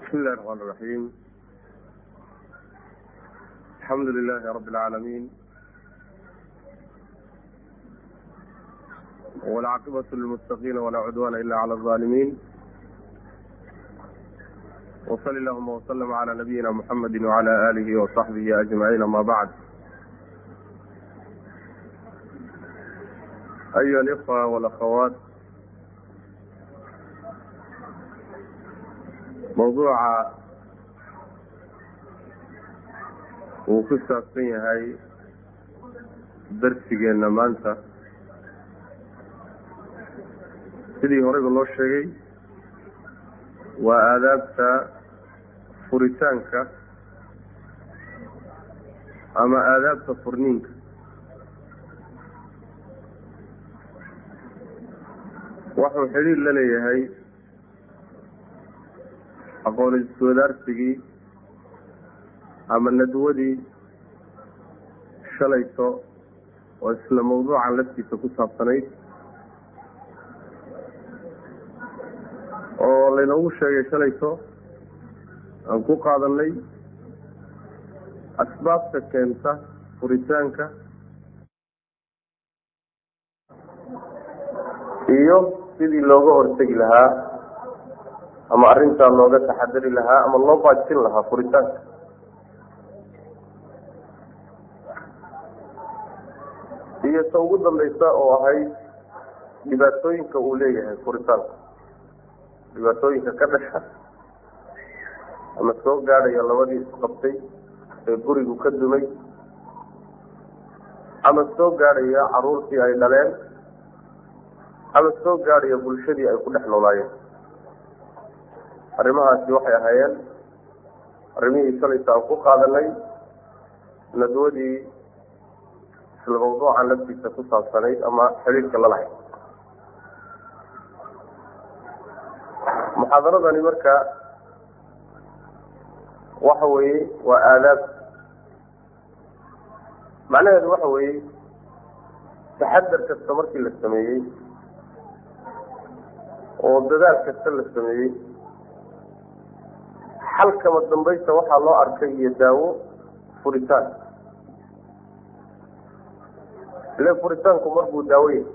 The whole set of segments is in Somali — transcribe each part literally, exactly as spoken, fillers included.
بسم الله الرحمن الرحيم. الحمد لله رب العالمين، والعاقبة للمتقين ولا عدوان إلا على الظالمين، وصل اللهم وسلم على نبينا محمد وعلى آله وصحبه أجمعين. ما بعد، أيها الإخوة والأخوات، موضوع uu ku saabsan yahay darsigeena maanta, sidii horeyba loo sheegay, waa aadaabta furitaanka ama aadaabta furniinka. wuxuu xidhiir la leeyahay aqoon iswadaarsigii ama nadwadii shalayto oo isla mawduucan laftiisa ku saabsanayd, oo laynoogu sheegay shalayto aan ku qaadanay asbaabta keenta furitaanka iyo sidii looga hortegi lahaa ama arrintaa looga taxadari lahaa ama loo baajin lahaa furitaanka. iyo ta ugu dambaysa oo ahayd dhibaatooyinka uu leeyahay furitaanka, dhibaatooyinka ka dhasha ama soo gaadhaya labadii isqabtay ee gurigu ka dumay, ama soo gaadhaya caruurtii ay dhaleen, ama soo gaadhaya bulshadii ay ku dhex noolaayeen. arrimahaasi waxay ahaayeen arrimihii shalayta aan ku qaadanay nadwadii isla mawduucan laftiisa ku saabsanayd ama xidhiirka la lahayd. muxaadaradani marka waxa weeye waa aadaab, macnaheedu waxa weeye taxadar kasta markii la sameeyey oo dadaal kasta la sameeyey, xalkama dambaysta waxaa loo arkay iyo daawo furitaan. ile furitaanku markuu daawo yahay,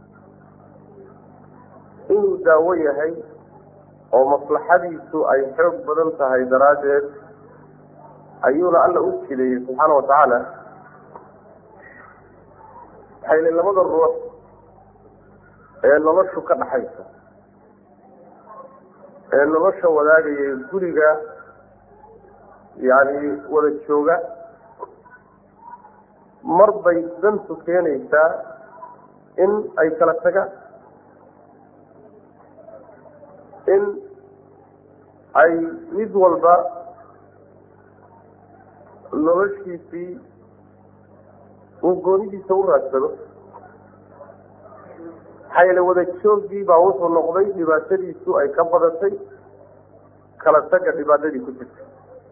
inuu daawo yahay oo maslaxadiisu ay xoog badan tahay daraaddeed ayuuna alla u jideeyey subxaana wa tacaala. maxaa yili labada ruux ee noloshu ka dhaxaysa ee nolosha wadaagaya guriga yacni wada jooga, mar bay dantu keenaysaa in ay kala tagaan, in ay mid walba noloshiisii uu goonidiisa u raadsado. maxaa yeele wada joogii baa wuxuu noqday dhibaatadiisu ay ka badatay kala taga dhibaatadii ku jirta.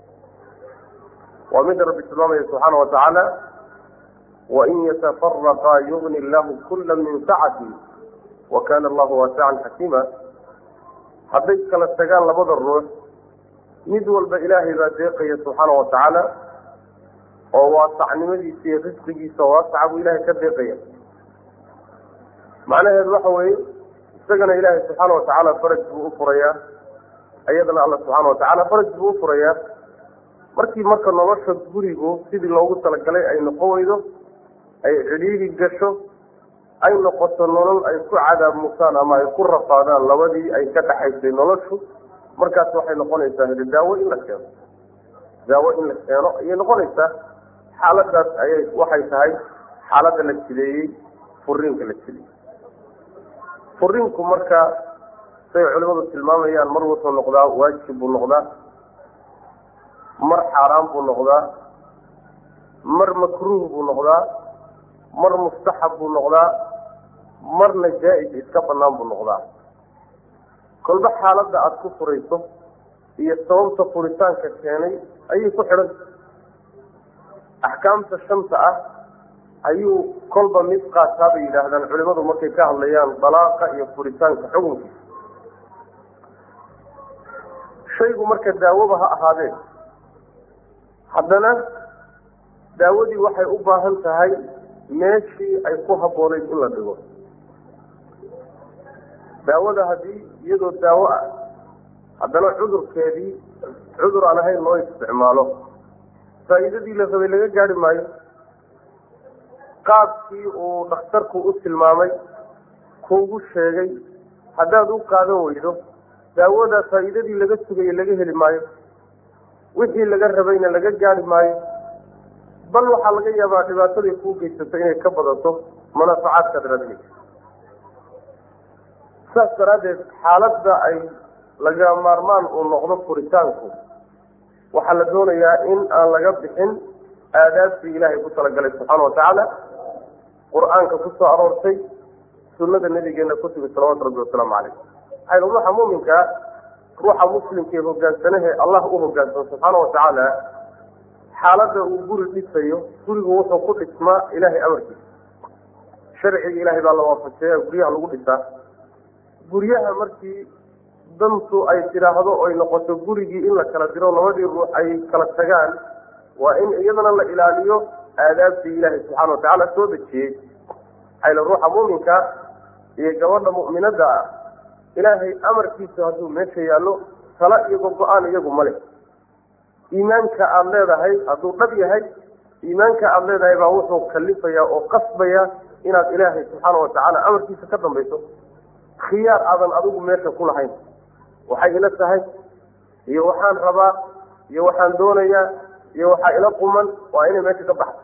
waa mida rabbi tilmaamaya subxaana wa tacaala, wain yatafaraqaa yugni illahu kula min sacati wakana allahu waasican xakiima. hadday kala tagaan labada ruux, mid walba ilaahay baa deeqaya subxaana wa tacaala, oo waasacnimadiisa iyo risqigiisa waasaca buu ilaahay ka deeqaya. macnaheedu waxa weeye isagana ilaahay subxaana wa tacaala faraj buu u furayaa, iyadana alla subxaana wa tacaala faraj buu u furayaa. markii marka nolosha gurigu sidii loogu talagalay ay noqon weydo, ay cidhiidhi gasho, ay noqoto nolol ay ku cadaabmusaan ama ay ku rafaadaan labadii ay ka dhaxaysay noloshu, markaas waxay noqonaysaa heli daawo in la keeno daawo in la keeno ayay noqonaysaa. xaaladaas ayay waxay tahay xaaladda la jideeyey, furiinka la jideeyey. furiinku marka say culimadu tilmaamayaan, mar wuxuu noqdaa waajib buu noqdaa, mar xaaraan buu noqdaa, mar makruuh buu noqdaa, mar mustaxab buu noqdaa, marna jaa-is iska banaan buu noqdaa. kolba xaaladda aada ku furayso iyo sababta furitaanka keenay ayay ku xidhan. axkaamta shanta ah ayuu kolba mid qaataa bay yidhaahdaan culimadu markay ka hadlayaan dalaaqa iyo furitaanka xukunkiisa. shaygu marka daawaba ha ahaadeen haddana daawadii waxay u baahan tahay meeshii ay ku habboonayd in la dhigo. daawada haddii iyadoo daawo ah haddana cudurkeedii cudur aan ahayn loo isticmaalo faa'iidadii la rabay laga gaari maayo. qaabkii uu dhakhtarku u tilmaamay kuugu sheegay haddaad u qaadan weydo daawada faa'iidadii laga sugaye laga heli maayo, wixii laga rabayna laga gaari maayo, bal waxaa laga yaabaa dhibaatadii kuu geysato inay ka badato manaafacaadkaad raadinaysa. saas daraaddeed xaaladda ay laga maarmaan uu noqdo furitaanku waxaa la doonayaa in aan laga bixin aadaabtii ilaahay ku talagalay subxaana watacaala, qur-aanka ku soo aroortay, sunnada nabigeena ku timi salawaatu rabbi wasalaamu caleyh. maxay ruuxa muuminkaa ruuxa muslimka ee hogaansanahe allah u hogaansano subxaana watacaala xaaladda uu guri dhisayo gurigu wuxuu ku dhismaa ilaahay amarkiisa. sharciga ilaahay baa la waafajiya guryaha lagu dhisaa. guryaha markii dantu ay tidhaahdo oy noqoto gurigii in la kala diro labadii ruux ay kala tagaan waa in iyadana la ilaaliyo aadaabtii ilaahay subxaana watacaala soo dejiyey. xayla ruuxa muuminka iyo gabadha mu'minadda ah ilaahay amarkiisa hadduu meesha yaallo tala iyo go-aan iyagu male. iimaanka aada leedahay hadduu dhab yahay iimaanka aada leedahay baa wuxuu kalifayaa oo qasbayaa inaad ilaahay subxaana watacaala amarkiisa ka dambayso. khiyaar aadan adigu meesha ku lahayn waxay ila tahay iyo waxaan rabaa iyo waxaan doonayaa iyo waxaa ila quman waa inay meesha ka baxdo.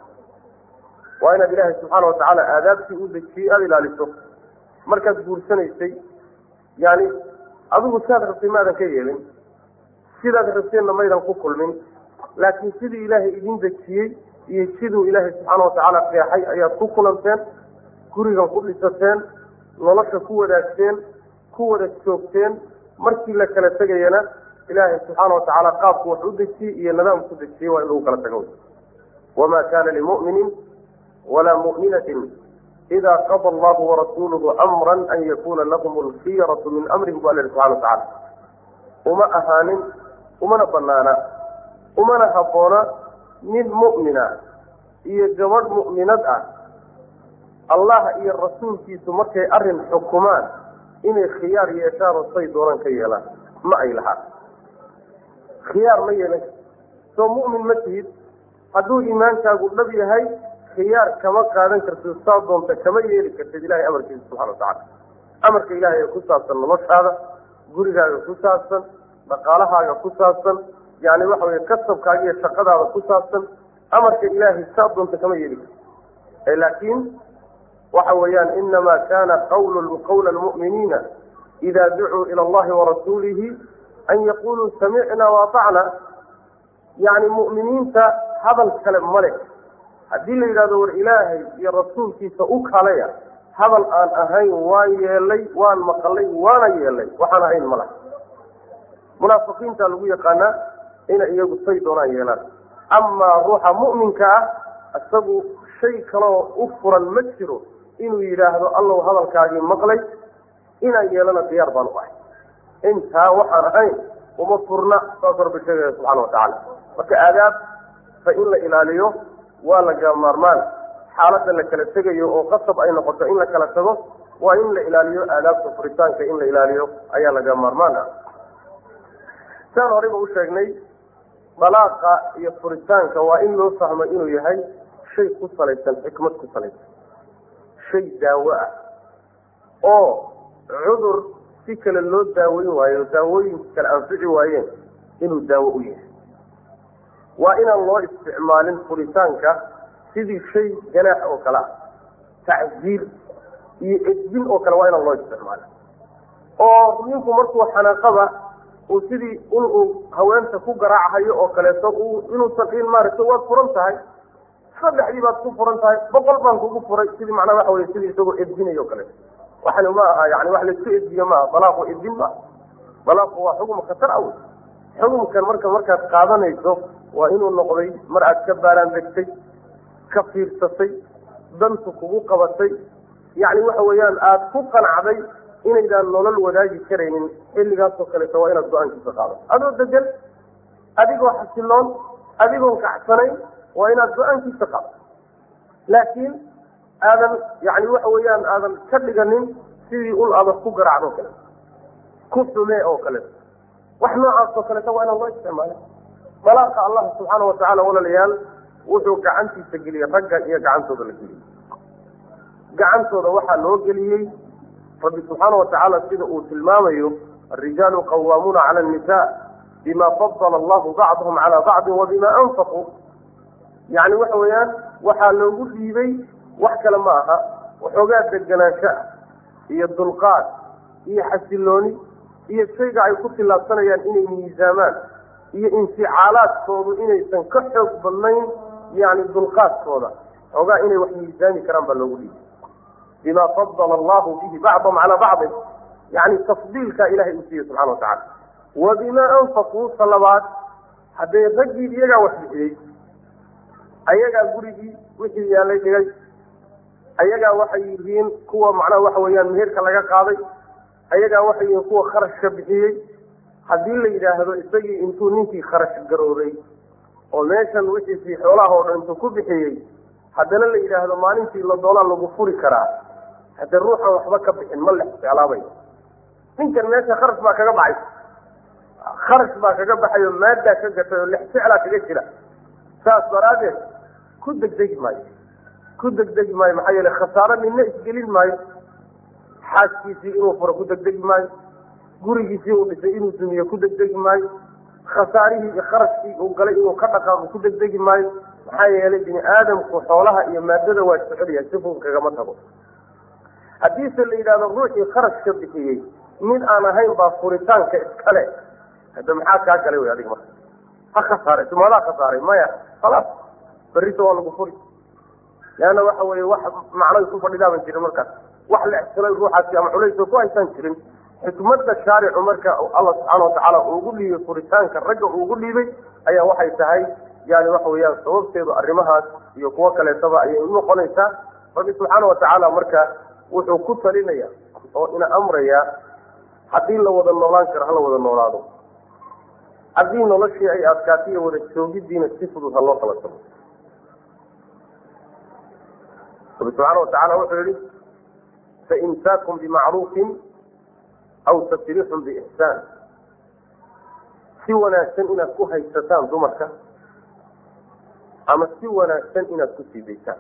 waa inaad ilaahay subxaana watacaala aadaabtii u dejiyey aada ilaaliso. markaad guursanaysay yani adigu sidaad rabtay maadan ka yeelin, sidaad rabteenna maydan ku kulmin, laakiin sidii ilaahay idin dejiyey iyo siduu ilaahay subxaana watacaala qeexay ayaad ku kulanteen, gurigan ku dhisateen, nolosha ku wadaagteen, ku wada joogteen. markii la kala tegayana ilaahay subxaana watacaala qaabku wax u dejiyey iyo nidaamku dejiyey waa in lagu kala tago. wamaa kaana limuminin walaa mu'minatin idaa qada allahu warasuuluhu amran an yakuna lahum alkhiyaratu min amrihim bu alla subxana watacaala. uma ahaanin umana banaana umana habboona nin mu'mina iyo gabadh mu'minad ah allah iyo rasuulkiisu markay arrin xukumaan inay khiyaar yeeshaan oo say doonaan ka yeelaan ma ay lahaa. khiyaar ma yeelan soo mu'min ma tihid. hadduu iimaankaagu dhab yahay khiyaar kama qaadan kartid, saa doonta kama yeeli kartid ilahay amarkiisa subxana watacaala. amarka ilaahay ee ku saabsan noloshaada, gurigaaga ku saabsan, dhaqaalahaaga ku saabsan, yani waxa weye kasabkaaga iyo shaqadaada ku saabsan, amarka ilaahay saa doonta kama yeeli kartid. laakiin waxa weeyaan inamaa kana qawlu qawla lmu'miniina ida ducuu ila allahi warasuulihi an yaquluu samicna waatacna. yani mu'miniinta hadal kale male. haddii la yidhahdo war ilaahay iyo rasuulkiisa u kalaya hadal aan ahayn waan yeelay waan maqalay waana yeelay waxaan ahayn mala. munaafiqiinta lagu yaqaanaa inay iyagu say doonaan yeelaan. amaa ruuxa mu'minka ah isagu shay kaloo u furan ma jiro inuu yidhaahdo allow hadalkaagii maqlay inaan yeelana diyaar baan u ahay. intaa waxaan ahayn uma furna saas rabbi sheegaya subxana watacaala. marka aadaab fa in la ilaaliyo waa laga maarmaan. xaaladda la kala tegayo oo qasab ay noqoto in la kala tago waa in la ilaaliyo aadaabta furitaanka in la ilaaliyo ayaa laga maarmaan ah. saan horeyba u sheegnay dalaaqa iyo furitaanka waa in loo fahmo inuu yahay shay ku salaysan xikmad ku salaysan, shay daawo ah oo cudur si kale loo daaweyn waayo daawooyinka kale anfici waayeen inuu daawo u yahay. waa inaan loo isticmaalin furitaanka sidii shay ganaax oo kale ah, tacziir iyo edbin oo kale waa inaan loo isticmaalin. oo ninku markuu xanaaqaba uu sidii inuu haweenta ku garaacahayo oo kaleeto inuusan in maaragtay waad furan tahay, saddexdii baad ku furan tahay, boqol baan kugu furay, sidii macnaa waxa wey sidii isagoo edbinayo o kaleeto. waxani ma aha yani wax laisku edbiyo maaha. dalaaqu edbin maaha. dalaaqu waa xugum khatar aw. xugumkan marka markaad qaadanayso waa inuu noqday mar aad ka baaraan degtay, ka fiirsatay, dantu kugu qabatay, yani waxa weeyaan aada ku qanacday inaydaan nolol wadaagi karaynin xilligaasoo kaleeto waa inaad go-aankiisa qaado adoo degan adigoo xasiloon adigoon kacsanayn waa inaad go-aankiisa qaado laakiin aadan yani waxa weeyaan aadan ka dhiganin sidii ul adag ku garaacdo kale ku xume oo kaleeto wax noocaas oo kaleeto waa inaan loo isticmaala malaaqa allah subxaana watacaala walaalayaal wuxuu gacantiisa geliyey ragga iyo gacantooda la geliyey gacantooda waxaa loo geliyey rabbi subxaana watacaala sida uu tilmaamayo الrijaalu qawaamuuna cala الnisa bima fadala allahu bacdahum cala bacdi wabima anfaquu yani waxa weeyaan waxaa loogu dhiibay wax kale ma aha waxoogaa deganaansho ah iyo dulqaad iyo xasilooni iyo shayga ay ku tilaabsanayaan inay miisaamaan iyo inficaalaadkoodu inaysan ka xoog badnayn yani dulqaadkooda xoogaa inay wax miisaami karaan baa loogu dhiibay bima fadala allahu bihi bacdahum cala bacdin yani tafdiilkaa ilahay uu siiyey subxana watacala wa bima anfaquu salabaad hadday raggii iyagaa wax bixiyey ayagaa gurigii wixii yaalay dhigay ayagaa waxay yihiin kuwa macnaha waxa weeyaan meherka laga qaaday ayagaa waxay yihiin kuwa kharashka bixiyey haddii la yidhaahdo isagii intuu ninkii kharash garoobay oo meeshan wixiisii xoolaha oo dhan intuu ku bixiyey haddana la yidhaahdo maalintii la doonaa lagu furi karaa haddee ruuxan waxba ka bixin ma lex jeclaabay ninkan meesha kharash baa kaga baxay kharash baa kaga baxay oo maaddaa ka gatay oo lex jeclaa kaga jira saas daraaddeed ku degdegi maayo ku degdegi maayo maxaa yeele khasaaro ninna isgelin maayo xaaskiisii inuu furo ku degdegi maayo gurigiisii uu dhisay inuu dumiyo ku degdegi maayo khasaarihii iyo kharashkii uu galay inuu ka dhaqaaqo ku degdegi maayo maxaa yeelay bini aadamku xoolaha iyo maadada waa soconyahay si fudud kagama tago haddiise la yidhahdo ruuxii kharashka bixiyey mid aan ahayn baa furitaanka iskale hadda maxaa kaa galay wy adiga marka ha khasaaray sumadaa khasaaray maya khalaas berrita waa lagu furi leanna waxa weeye wax macnay ku fadhidaaban jirin markaas wax la extilay ruuxaasi ama culaysoo ku haysan jirin xikmadda shaaricu marka allah subxaana watacaala uugu dhiibay furitaanka ragga uugu dhiibay ayaa waxay tahay yani waxa weeyaan sababteedu arrimahaas iyo kuwo kaleetaba ayay unoqonaysaa rabbi subxaana watacaala marka wuxuu ku talinaya oo ina amraya haddii la wada noolaan karo hala wada noolaado haddii noloshii ay adkaatiyo wada joogidiina si fudud ha loo kala tago rabbi subxaana watacaala wuxuu yihi faimsaakum bimacruufin aw tasriixun biixsaan si wanaagsan inaad ku haysataan dumarka ama si wanaagsan inaad ku sii daysaan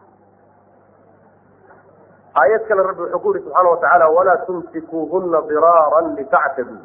aayad kale rabbi wuxuu ku yihi subxaana watacaala walaa tumsikuuhuna diraaran litactaduu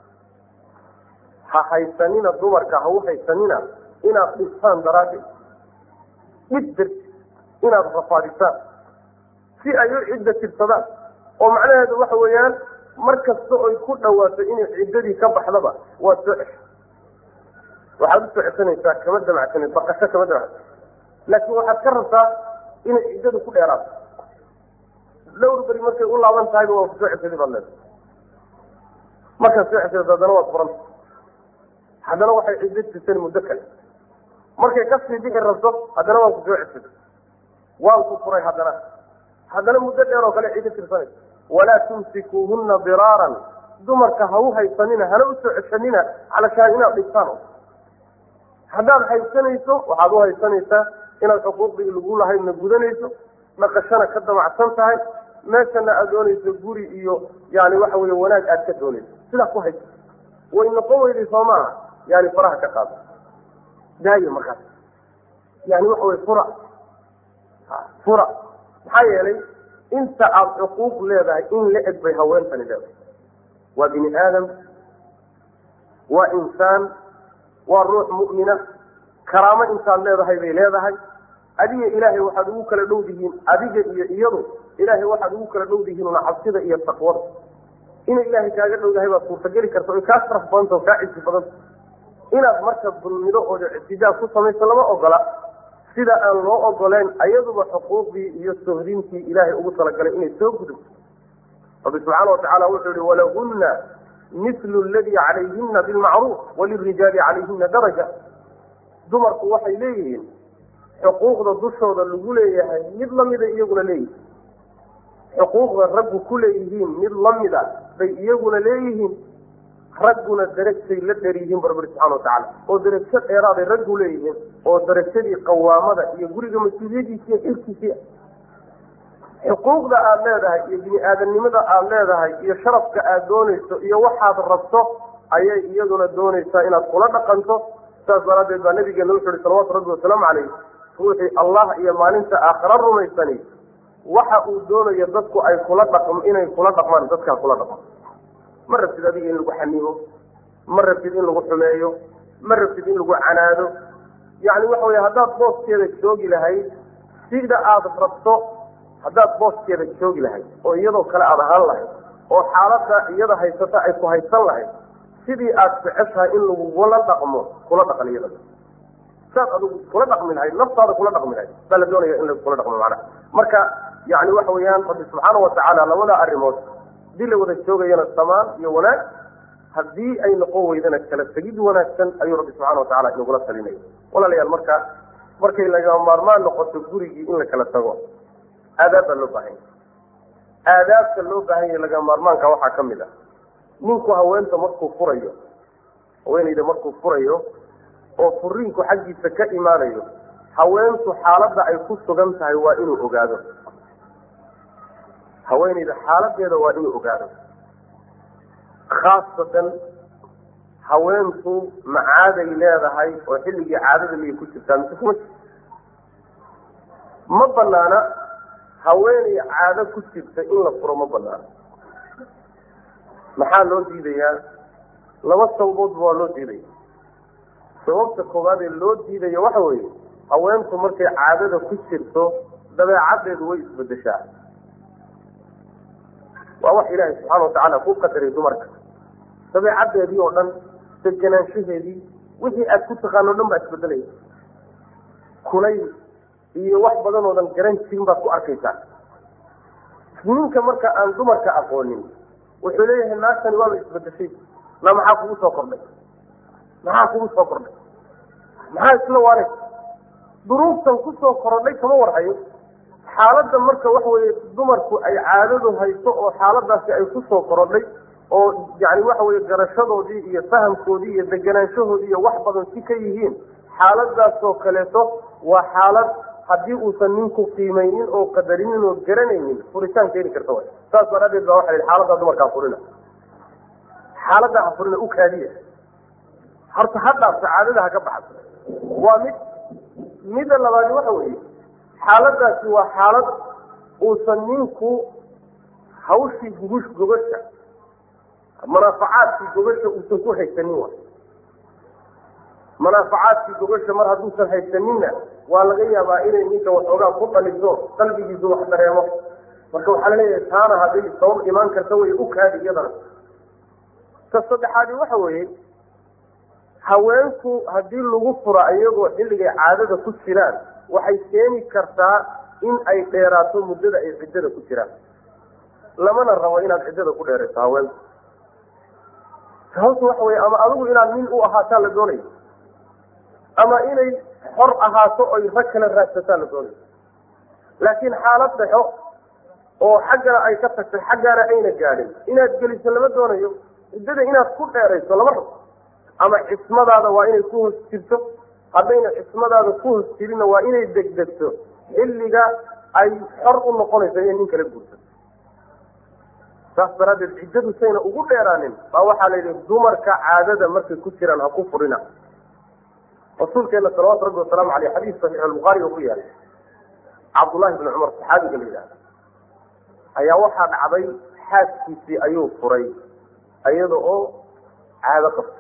ha haysanina dumarka ha u haysanina inaad dhistaan daraaddeed dhib darti inaad rafaadisaan si ay u cidda tirsadaan oo macnaheedu waxa weeyaan mar kasta oy ku dhawaato inay ciddadii ka baxdaba waa soo cesho waxaad u soo ceshanaysaa kama damacsaneed baqasho kama damacsan laakiin waxaad ka rabtaa inay ciddadu ku dheeraato dhowr beri markay u laaban tahayba waa ku soo ceshaday baad leedahay markaad soo ceshato haddana waad furanta haddana waxay ciddo tirsan muddo kale markay kasii bixi rabto haddana waan ku soo ceshaday waan ku furay haddana haddana muddo dheer oo kale ciddo tirsanaysa walaa tumsikuuhuna diraaran dumarka ha u haysanina hana usoo ceshanina calashaan inaad dhigtaan haddaad haysanayso waxaad u haysanaysaa inaad xuquuqdii lagu lahaydna gudanayso dhaqashana ka damacsan tahay meeshana aad doonayso guri iyo yani waxa wey wanaag aad ka doonayso sidaa ku haysa way noqon weyday soo maaha yani faraha ka qaado daayo markaas yani waxa wey fura fura maxaa yeelay inta aada xuquuq leedahay in la eg bay haweentani leedahay waa bini aadam waa insaan waa ruux mu'mina karaamo intaad leedahay bay leedahay adiga ilaahay waxaad ugu kala dhow dihiin adiga iyo iyadu ilaahay waxaad ugu kala dhow dihiin una cabsida iyo taqwada inay ilaahay kaaga dhowdahay baad suurtageli karta oy kaa sharaf badanta o kaa cisi badanta inaad marka dulmido oo ictidaal ku samayso lama ogola sida aan loo ogoleen ayaduba xuquuqdii iyo sohdintii ilaahay ugu talagalay inay soo gudubto rabbi subxaana watacaala wuxuu yihi walahunna mislu ladii calayhina bilmacruuf walirijaali calayhina daraja dumarku waxay leeyihiin xuquuqda dushooda lagu leeyahay mid lamida iyaguna leeyihin xuquuqda raggu ku leeyihiin mid lamid a bay iyaguna leeyihiin ragguna darajay la dheer yihiin barbari subxana watacaala oo darajo dheeraaday raggu leeyihiin oo darajadii qawaamada iyo guriga mas-uuliyadiisa iyo xilkiisii xuquuqda aada leedahay iyo bini aadamnimada aada leedahay iyo sharafka aada doonayso iyo waxaad rabto ayay iyaduna doonaysaa inaad kula dhaqanto saas daraaddeed baa nabigeena wuxu uhi salawatu rabbi wasalaamu calayh ruuxii allah iyo maalinta aakhira rumaysani waxa uu doonayo dadku ay kula dhaqm inay kula dhaqmaan dadkaa kula dhaqmo ma rabtid adiga in lagu xanibo ma rabtid in lagu xumeeyo ma rabtid in lagu canaado yacni waxa weye haddaad booskeeda joogi lahayd sida aada rabto haddaad booskeeda joogi lahayd oo iyadoo kale aada ahaan lahayd oo xaaladda iyada haysata ay ku haysan lahayd sidii aada jeceshahay in lagugula dhaqmo kula dhaqan iyada saad adigu kula dhaqmi lahayd naftaada kula dhaqmi lahayd baa la doonaya in lagula dhaqmo macnaha marka yani waxa weeyaan rabbi subxaana watacaala labada arrimood hadii la wada joogayana samaan iyo wanaag haddii ay noqon weydana kala tegid wanaagsan ayuu rabbi subxana watacala inagula talinaya walaalayaal marka markay laga maarmaan noqoto gurigii in la kala tago aadaab baa loo baahanya aadaabta loo baahan yahay laga maarmaanka waxaa ka mid ah ninku haweenta markuu furayo haweenayda markuu furayo oo furiinku xaggiisa ka imaanayo haweentu xaaladda ay ku sugan tahay waa inuu ogaado haweenayda xaaladeeda waa inuu ogaado khaasatan haweentu macaaday leedahay oo xilligii caadada miyay ku jirtaa mise kuma jirto ma banaana haweenay caado ku jirta in la furo ma banaana maxaa loo diidayaa laba sababoodba waa loo diidaya sababta koowaad ee loo diidayo waxa weeye haweentu markay caadada ku jirto dabeecaddeedu way isbedeshaa waa wax ilaahay subxaana watacaala ku qadaray dumarka dabeecaddeedii oo dhan deganaanshaheedii wixii aada ku taqaano o dhan baa isbedelaya kulayl iyo wax badan oodan garan jirin baad ku arkaysaa ninka marka aan dumarka aqoonin wuxuu leeyahay naagtani waaba isbedeshay na maxaa kugu soo kordhay maxaa kugu soo kordhay maxaa isla waanay duruuftan kusoo korodhay kama warhayo xaaladda marka waxa weye dumarku ay caadadu hayso oo xaaladaasi ay kusoo korodhay oo yani waxa weye garashadoodii iyo fahamkoodii iyo deganaanshahoodii iyo wax badan si ka yihiin xaaladaasoo kaleeto waa xaalad haddii uusan ninku qiimaynin oo qadarinin oo garanaynin furitaan keeni karta way saas daraadeed baa waxa la yidhi xaaladdaa dumarkaa furina xaaladdaa ha furina u kaadiya horta ha dhaafta caadada ha ka baxdo waa mid midda labaadi waxa weeye xaaladaasi waa xaalad uusan ninku hawshii gugush gogosha manaafacaadkii gogosha uusan ku haysanin wa manaafacaadkii gogosha mar hadduusan haysaninna waa laga yaabaa inay ninka waxoogaa ku dhaliso qalbigiisu wax dareemo marka waxaa laleeyahay taana hadday sabab imaan karta way u kaadi iyadana ta saddexaadi waxa weeye haweenku haddii lagu fura iyagoo xilligay caadada ku jiraan waxay keeni kartaa in ay dheeraato muddada ay ciddada ku jiraan lamana rabo inaad ciddada ku dheerayso haweenku sababtu waxa weye ama adigu inaad nin u ahaataa la doonayo ama inay xor ahaato oy rag kala raadsataa la doonayo laakiin xaalad dhexo oo xaggana ay ka tagtay xaggaana ayna gaadhin inaad geliso lama doonayo ciddada inaad ku dheerayso lama rabo ama cismadaada waa inay ku hoos jirto haddayna cismadaada ku hoos jirinna waa inay degdegto xilliga ay xor u noqonayso inay nin kala guursato saas daraaddeed ciddadu sayna ugu dheeraanin baa waxaa la yidhi dumarka caadada markay ku jiraan ha ku furina rasuulkeena salawaatu rabbi wasalaamu caleyh xadiis saxiix albukhaari oo ku yaala cabdullahi bni cumar saxaabiga la yidhahda ayaa waxaa dhacday xaaskiisii ayuu furay iyada oo caado qabta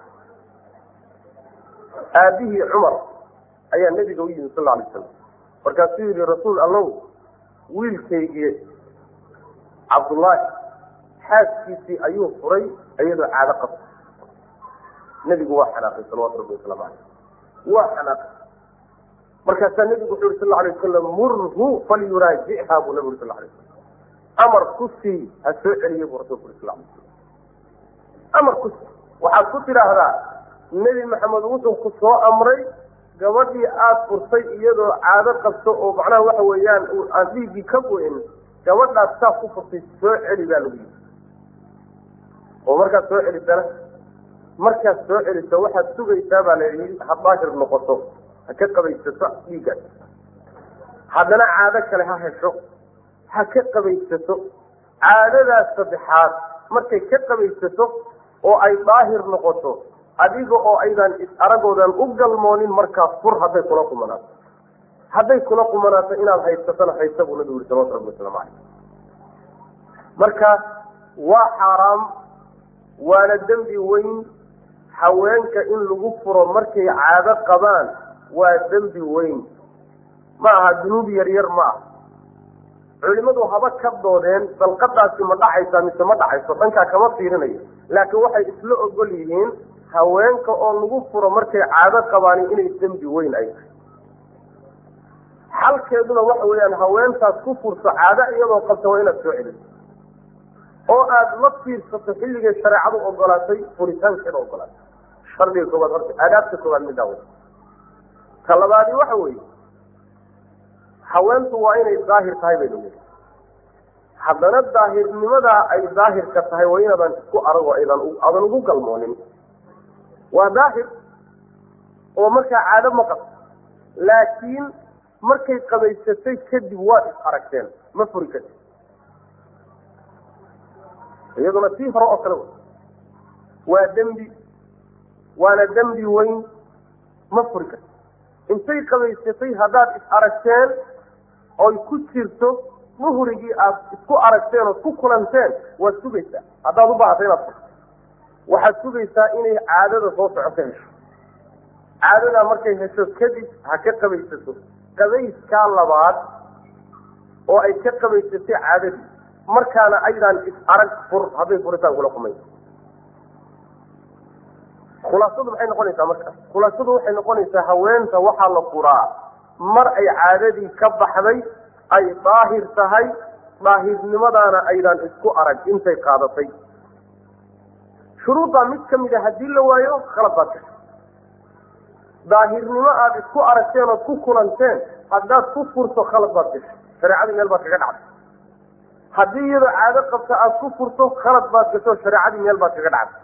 aabihii cumar ayaa nebiga u yimi sal alay slam markaasuu yihi rasuul allow wiilkaygii cabdullaahi xaaskiisii ayuu furay iyadoo caado qabta nebigu waa xanaaqay salawatu rabbi wasalaamu caleyh waa xanaaqay markaasaa nebigu wuxuu yhi sal alay wasalam murhu falyuraajichaa buu nabigu sal alay slam amar ku sii ha soo celiyey buu rasulku uri sal alay slam amar ku sii waxaad ku tidhaahdaa nebi maxamed wuxuu ku soo amray gabadhii aada furtay iyadoo caado qabto oo macnaha waxa weeyaan aan dhiiggii ka go-in gabadhaas saa ku furtay soo celi baa lagu yidhi oo markaad soo celisana markaad soo celiso waxaad sugaysaa baa la yidhi ha daahir noqoto ha ka qabaysato dhiiggaas haddana caado kale ha hesho ha ka qabaysato caadadaas saddexaad markay ka qabaysato oo ay daahir noqoto adiga oo aydan is-aragoodan u galmoonin markaas fur hadday kula qumanaato hadday kula qumanaato inaad haysatana haysa buu nabigu yuri salawatu rabbi wasalaamu caleyh marka waa xaaraam waana dembi weyn haweenka in lagu furo markay caado qabaan waa dembi weyn ma aha dunuub yar yar ma aha culimadu haba ka doodeen dalqadaasi ma dhacaysaa mise ma dhacayso dhankaa kama fiirinayo laakiin waxay isla ogol yihiin haweenka oo lagu furo markay caado qabaani inay dembi weyn ay tahay xalkeeduna waxa weeyaan haweentaas ku furso caado iyadoo qabta waa inaad soo celiso oo aada la fiirsato xilligay shareecadu ogolaatay furitaankeeda ogolaatay shardiga koobaad horta aadaabta koobaad middaa wey ta labaadi waxa weeye haweentu waa inay daahir tahay bay lagu haddana daahirnimadaa ay daahirka tahay waa inaadan isku arag oo aydan adan ugu galmoonin waa daahir oo markaa caado ma qabto laakiin markay qabaysatay kadib waad is aragteen ma furi karti iyaduna sii hore oo kale waa dembi waana dembi weyn ma furi karti intay qabaysatay haddaad is aragteen oy ku jirto muhrigii aad isku aragteen ood ku kulanteen waad sugaysaa haddaad u baahato inaad furto waxaad sugaysaa inay caadada soo socoto hesho caadadaa markay hesho kadib ha ka qabaysato qabayskaa labaad oo ay ka qabaysatay caadadii markaana aydaan is arag fur hadday furitaan kula qumayso khulaasadu maxay noqonaysaa markaas khulaasadu waxay noqonaysaa haweenta waxaa la furaa mar ay caadadii ka baxday ay daahir tahay daahirnimadaana aydaan isku arag intay qaadatay shuruuddaa mid ka mid a haddii la waayo khalad baad gashay daahirnimo aada isku aragteen ood ku kulanteen haddaad ku furto khalad baad gashay shareecadii meel baad kaga dhacday haddii iyadoo caado qabta aada ku furto khalad baad gasho shareecadii meel baad kaga dhacday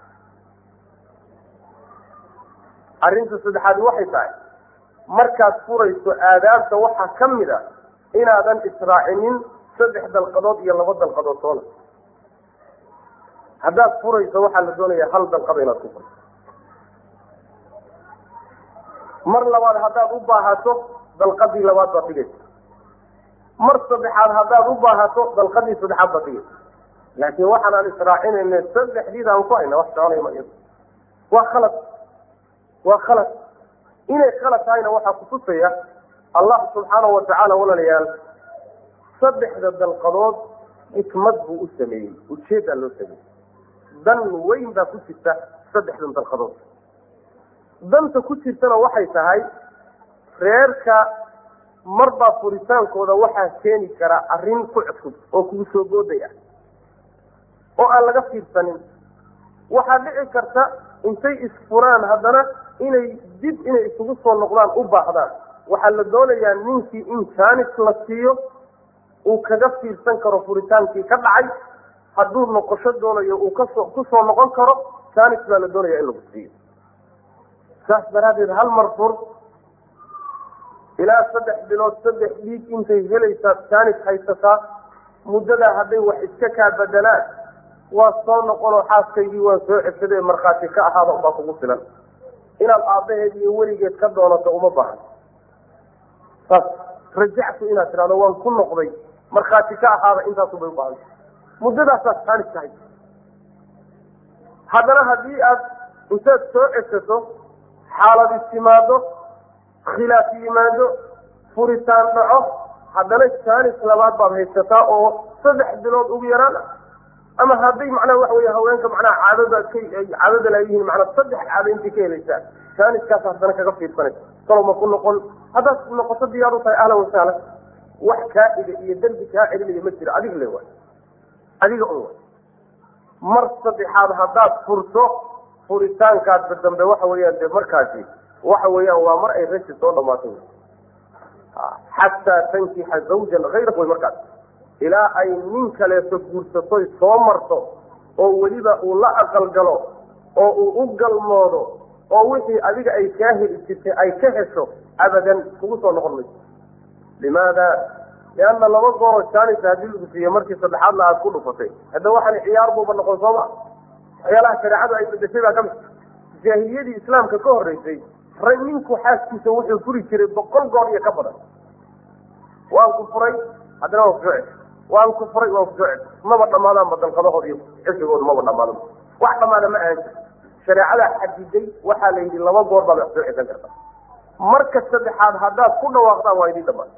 arrinta saddexaadi waxay tahay markaad furayso aadaabta waxaa ka mid a inaadan israacinin saddex dalqadood iyo laba dalqadood toona haddaad furayso waxaa la doonayaa hal dalqada inaad ku furto mar labaad haddaad u baahato dalqadii labaad baad dhigaysa mar saddexaad haddaad u baahato dalqadii saddexaad baad dhigaysa laakiin waxaan aan israacinayna saddexdiida aan ku hayna wax soconaya ma waa khalad waa khalad inay khalad tahayna waxaa kutusaya allah subxaanahu watacaala walaalayaal saddexda dalqadood xikmad buu u sameeyey ujeedaa loo sameeyey dan weyn baa ku jirta saddexdan dalqadood danta ku jirtana waxay tahay reerka marbaa furitaankooda waxaa keeni karaa arrin ku cusub oo kugu soo gooday ah oo aan laga fiirsanin waxaa dhici karta intay isfuraan haddana inay dib inay isugu soo noqdaan u baahdaan waxaa la doonayaa ninkii in jaanis la siiyo uu kaga fiirsan karo furitaankii ka dhacay hadduu noqosho doonayo uu kasoo ku soo noqon karo jaanis baa la doonaya in lagu siiyo saas daraaddeed hal mar fur ilaa saddex bilood saddex dhiig intay helaysaa jaanis haysataa muddadaa hadday wax iska kaa bedelaan waa soo noqonoo xaaskaygii waan soo ceshaday markhaati ka ahaada ubaa kugu filan inaad aabbaheed iyo weligeed ka doonato uma baahan saas rajactu inaad tidhahdo waan ku noqday markhaati ka ahaada intaasubay u baahanta muddadaasaad jaanis tahay haddana haddii aad intaad soo ceshato xaalad istimaado khilaaf yimaado furitaan dhaco haddana jaanis labaad baad haysataa oo saddex bilood ugu yaraan ama hadday macnaha waxa wey haweenka macnaha caadada ka caadada laayihiin macnaa saddex caado intay ka helaysaa jaaniskaas haddana kaga fiirsanaysa salo ma ku noqon haddaad noqoto diyaar u tahay ahlan wasahlan wax kaa dhiga iyo dembi kaa celinaya ma jiro adiga le waay adiga un way mar saddexaad haddaad furto furitaankaas dambe waxa weeyaan dee markaasi waxa weeyaan waa mar ay rashi soo dhamaato xataa tankixa zawjan hayra way markaas ilaa ay nin kaleeto guursatoy soo marto oo weliba uu la aqal galo oo uu u galmoodo oo wixii adiga ay shaahid jirtay ay ka hesho abadan kugu soo noqon mayso. limaada lianna laba gooroo jaanis haddii lagu siiyo markii saddexaadna aada ku dhufatay hadda waxaan ciyaar buuba noqon sooma. waxyaalaha shareecadu ay bedeshay baa ka mid jaahiliyadii islaamka ka horreysay rag ninku xaaskiisa wuxuu furi jiray boqol goor iyo ka badan. waan ku furay haddana waan kusoo ceshay waan ku furay waan kusoo ceshay maba dhammaadaanba dalqadahood iyo ceshigoodu maba dhammaada wax dhammaada ma ahan jir. shareecadaa xadiday waxaa la yidhi laba goor baad wax soo cesan karta marka saddexaad haddaad ku dhawaaqdaan waa idin dhammaan.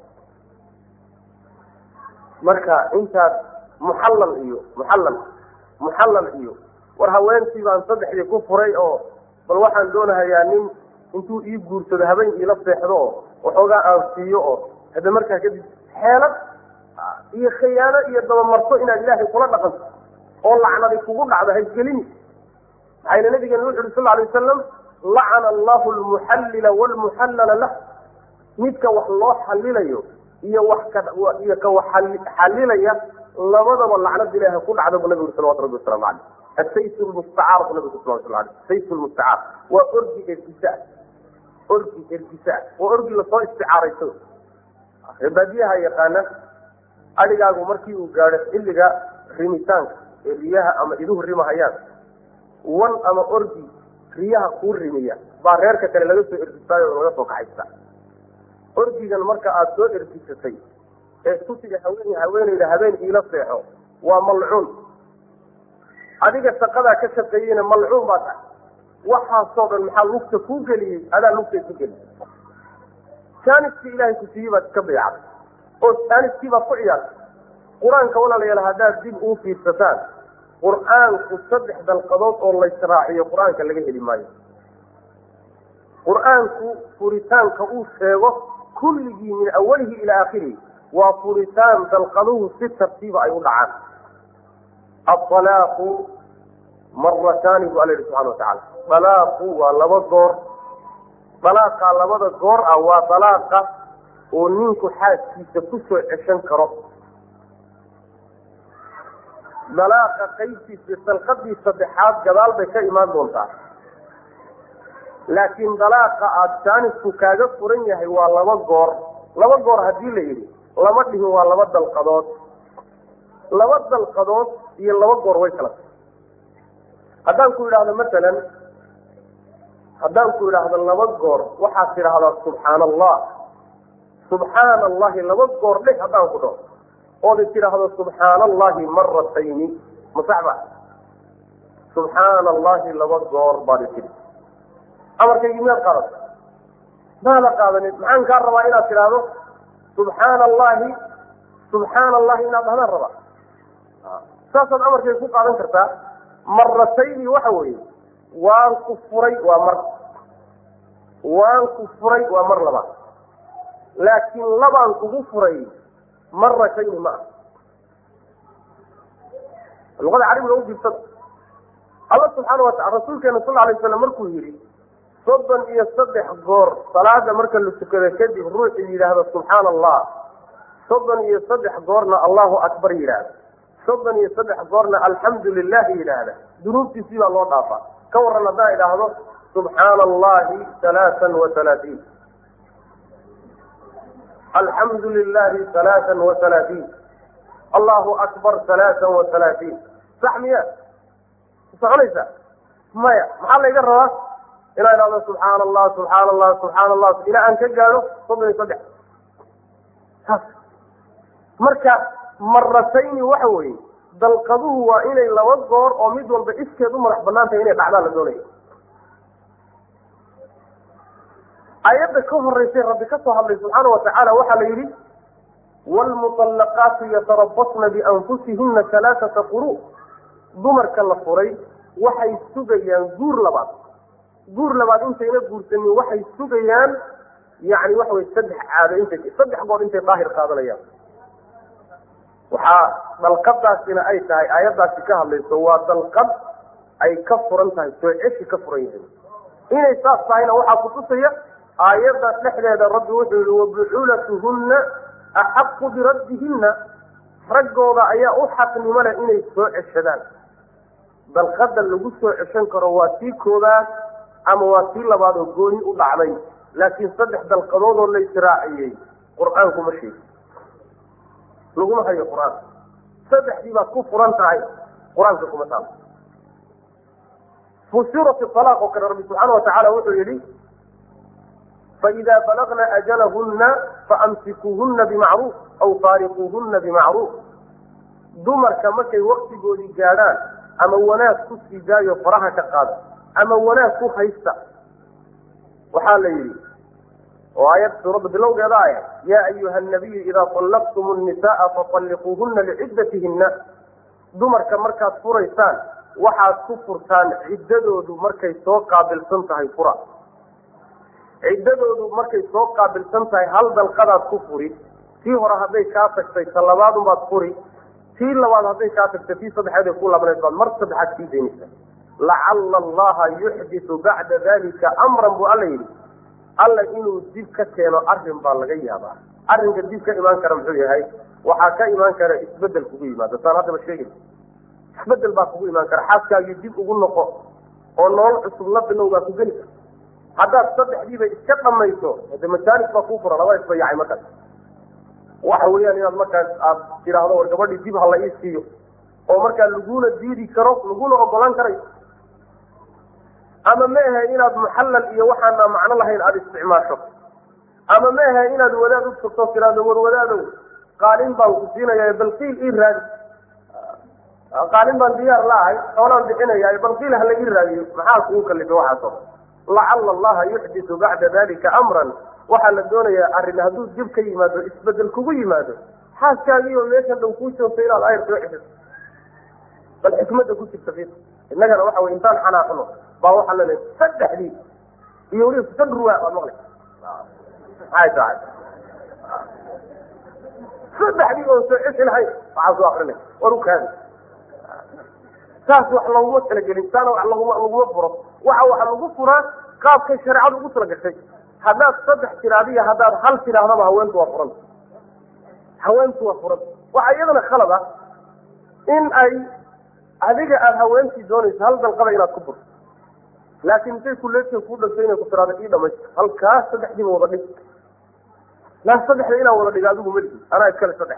marka intaad muxallal iyo muxallal muxallal iyo war haweentii baan saddexdii ku furay oo bal waxaan doonahayaa nin intuu ii guursado habeen iila seexdo oo waxoogaa aan siiyo oo hadda markaa kadib xeelad iyo khiyaano iyo dabamarto inaad ilaahay kula dhaqanto oo lacnadi kugu dhacdo haygelini. maxayna nabigeena wuxu uhi sal alay wasalam lacana allahu almuxallila waalmuxallala lah. midka wax loo xalilayo iyo wax ka iyo ka wax xalilaya labadaba lacnad ilaahay ku dhacda buu nabigu salawatu rabbi wasalaamu caleyh. السيس المستعار النبي صلى الله عليه وسلم السيس المستعار وأرجي الجساء أرجي الجساء وأرجي لصوء استعارته بديها يقانا ألقى مركي وقالت إلي قا رميتان رياها أما إذوه الرمهيان وان أما أرجي رياها قول رمية بغير كتل لغسو إرجساء ونغسو كحيساء أرجي جان مركا أدو إرجساء استوتي هويني هويني لهبين إلى صيحو وملعون adiga shaqadaa ka shaqeeyeyna malcuun baa tahay. waxaasoo dhan maxaa lugta kuu geliyey adaa lugta isu geliyey. jaaniskii ilaahay ku siiyey baad iska bayacday oo jaaniskii baad ku ciyaartay. qur-aanka walaalayaal haddaad dib uu fiirsataan qur-aanku saddex dalqadood oo laysraaciyo qur-aanka laga heli maayo. qur-aanku furitaanka uu sheego kulligii min awalihi ilaa aakhirihi waa furitaan dalqaduhu si tartiiba ay u dhacaan. الطلاق مرتان قال الله سبحانه وتعالى طلاق ولبا غور طلاق لبدا غور او طلاق oo ninku xaaskiisa ku soo ceshan karo. dalaaqa qaybtiisa dalqadii saddexaad gadaal bay ka imaan doontaa. laakiin dalaaqa aada jaanisku kaaga furan yahay waa laba goor. laba goor haddii la yidhi lama dhihin waa laba dalqadood. laba dalqadood iyo laba goor way kala tahay. haddaan ku idhaahdo masalan haddaan ku idhaahdo laba goor waxaad tidhaahdaa subxaana allah subxaana allahi laba goor dheh haddaan ku dhaho ood tidhaahdo subxaana allahi maratayni ma sax ba? subxaana allahi laba goor baad tiri amarkaygi miyaad qaadata? maada qaadanin. maxaan kaa rabaa inaad tidhaahdo subxaana allahi subxaana allahi inaad dhahdaan rabaa. saasaad amarkay ku qaadan kartaa. maratayni waxa weeye waan ku furay waa mar waan ku furay waa mar labaad. laakiin labaan kugu furay maratayni ma aha. luqada carabiga u fiirsada. alla subxaana watacala rasuulkeena sal alay waslam markuu yidhi soddon iyo saddex goor salaada marka la tukado kadib ruuxii yidhaahdo subxaana allah soddon iyo saddex goorna allahu akbar yidhaahda soddon iyo saddex goorna alxamdu lilahi yidhaahda dunuubtiisii baa loo dhaafaa. ka waran haddaan idhaahdo subxaana allahi halaaan wa halaatiin alxamdu lilahi halaaan wa halaatiin allahu akbar halaaan wa halaatiin sax miya soconaysa? maya. maxaa layga rabaa inaan idhahdo subxaana allah subxaana allah subxaana allah ilaa aan ka gaadho soddon iyo saddex. marka maratayni waxa weeye dalqaduhu waa inay laba goor oo mid walba iskeed u madax banaan tahay inay dhacdaan la doonayo. ayadda ka horeysay rabbi ka soo hadlay subxaana watacaala waxaa la yidhi waalmuطallaqaatu yatarabasna bianfusihina halaaثata quru. dumarka la furay waxay sugayaan guur labaad. guur labaad intayna guursanin waxay sugayaan yani waxa wey saddex caado intay saddex goor intay daahir qaadanayaan. waxaa dalqadaasina ay tahay aayaddaasi ka hadlayso waa dalqad ay ka furan tahay soo ceshi ka furan yahay. inay saas tahayna waxaa kutusaya aayadda dhexdeeda rabbi wuxuu yihi wabucuulatuhunna axaqu biraddihinna raggooda ayaa u xaqnimo leh inay soo ceshadaan dalqada lagu soo ceshan karo waa tii koobaad ama waa tii labaad oo gooni u dhacday laakiin saddex dalqadoodoo la israaciyey qur-aanku ma sheegi laguma hayo qur-aanka saddexdii baad ku furan tahay qur-aanka kuma taalo fi suurati alaaq oo kale rabbi subxaana watacaala wuxuu yihi faidaa balagna ajalahunna faamsikuuhunna bimacruuf aw faariquuhunna bimacruuf dumarka markay waktigoodii gaadhaan ama wanaag ku sii daayo faraha ka qaada ama wanaag ku haysta waxaa la yidhi oo aayad suuradda bilowgeeda aya yaa ayuha nabiyu idaa طallaqtum الnisaءa faطalliquuhuna liciddatihinna dumarka markaad furaysaan waxaad ku furtaan ciddadoodu markay soo qaabilsan tahay fura ciddadoodu markay soo qaabilsan tahay hal dalqadaad ku furi tii hore hadday kaa tagtay ta labaadunbaad furi tii labaad hadday kaa tagtay tii saddexaad ay ku laabnayd baad mar saddexaad sii daynaysa lacala allaha yuxditu bacda dalika amran buu alla yidhi alla inuu dib ka keeno arrin baa laga yaabaa arrinka dib ka imaan kara muxuu yahay waxaa ka imaan kara isbedel kugu yimaado saan haddaba sheegay isbedel baa kugu imaan kara xaaskaagii dib ugu noqo oo nolol cusub la bilow baa ku geli kara haddaad saddexdiiba iska dhamayso de majaalis baa kuu fura laba isbayacay markaas waxa weeyaan inaad markaas aad tidhaahdo war gabadhii dib hala ii siiyo oo markaa laguna diidi karo laguna ogolaan karayo ama ma ahe inaad muxallal iyo waxaana macno lahayn aada isticmaasho ama ma ahe inaad wadaad u tagto tiraahdo war wadaadow qaalin baan ku siinaya balqiil ii raadi qaalin baan diyaar laahay xoolaan bixinaya balqiil hala ii raadiyo maxaa kugu kalifay waxaaso lacala allaha yuxditu bacda dalika amran waxaa la doonayaa arrin hadduu dib ka yimaado isbedel kugu yimaado xaaskaagiioo meeshan dhow kuu joogtay inaad ayr soo ceshato bal xikmadda ku jirta fi innagana waxa wey intaan xanaaqno baa waxaa la leeay saddexdii iyo weliba sad ruwa waad maqlay maxay tahay saddexdii oon soo ceshi lahayn waxaa soo akrinay war u kaadi saas wax laguma talagelin saana wax laguma laguma furo waxa waxa lagu furaa qaabkay shareecadu ugu talagashay haddaad saddex tiraadiya haddaad hal tidhaahdaba haweentu waa furan haweentu waa furan waxaa iyadana khalad ah in ay adiga aada haweentii doonayso hal dalqada inaad ku furto laakiin intay kuleetia kuu dhashay inay ku tiraado ii dhamaysto halkaas saddexdiiba wada dhig laa saddexda inaan wada dhiga adigu melki anaa iskale saddex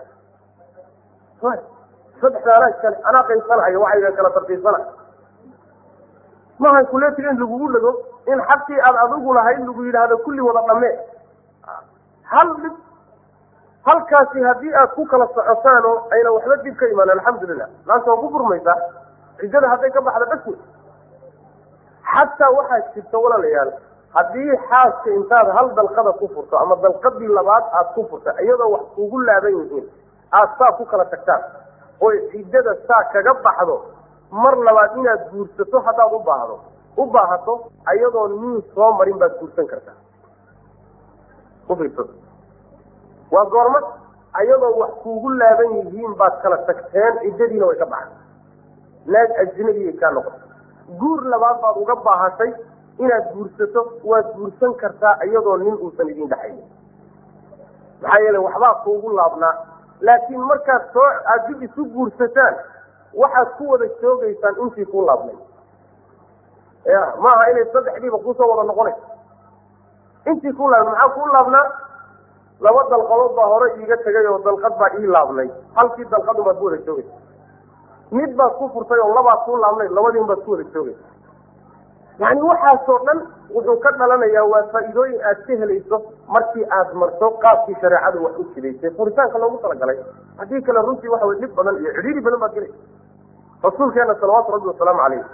saddexda anaa iskale anaa qaybsanahayo waxayga kala tartiibsana maaha kuleetiga in lagugu dhago in xaqii aada adigu lahayd lagu yidhaahdo kulli wada dhamee hal dhib halkaasi haddii aad ku kala socotaan oo ayna waxba dib ka imaan alxamdulilah maanta waa ku furmaysaa ciddada hadday ka baxda bas wey xataa waxaa jirta walaalayaal haddii xaaska intaad hal dalqada ku furto ama dalqadii labaad aad ku furta iyadoo wax kugu laaban yihiin aad saa ku kala tagtaan oy ciddada saa kaga baxdo mar labaad inaad guursato haddaad u baahdo u baahato ayadoo nin soo marin baad guursan kartaa ufiirsato waa goorma ayadoo wax kuugu laaban yihiin baad kala tagteen ciddadiina way ka baxday naag ajnabiyay kaa noqotay guur labaad baad uga baahatay inaad guursato waad guursan kartaa iyadoo nin uusan idin dhexaynin maxaa yeele waxbaa kuugu laabnaa laakiin markaad soo aad dib isu guursataan waxaad ku wada joogaysaan intii kuu laabnay ya maaha inay saddexdiiba kusoo wada noqonayso intii kuu laabnay maxaa kuu laabnaa laba dalqadood baa hore iiga tegay oo dalqad baa ii laabnay halkii dalqadun baad ku wada joogaysa mid baad ku furtay oo labaad kuu laabnay labadiin baad ku wada joogaysa yani waxaasoo dhan wuxuu ka dhalanayaa waa faa'iidooyin aad ka helayso markii aad marto qaabkii shareecadu wax u jidaysay furitaanka loogu talagalay haddii kale runtii waxa way dhib badan iyo cidhiiri badan baad gelaysa rasuulkeena salawaatu rabbi wasalaamu caleyh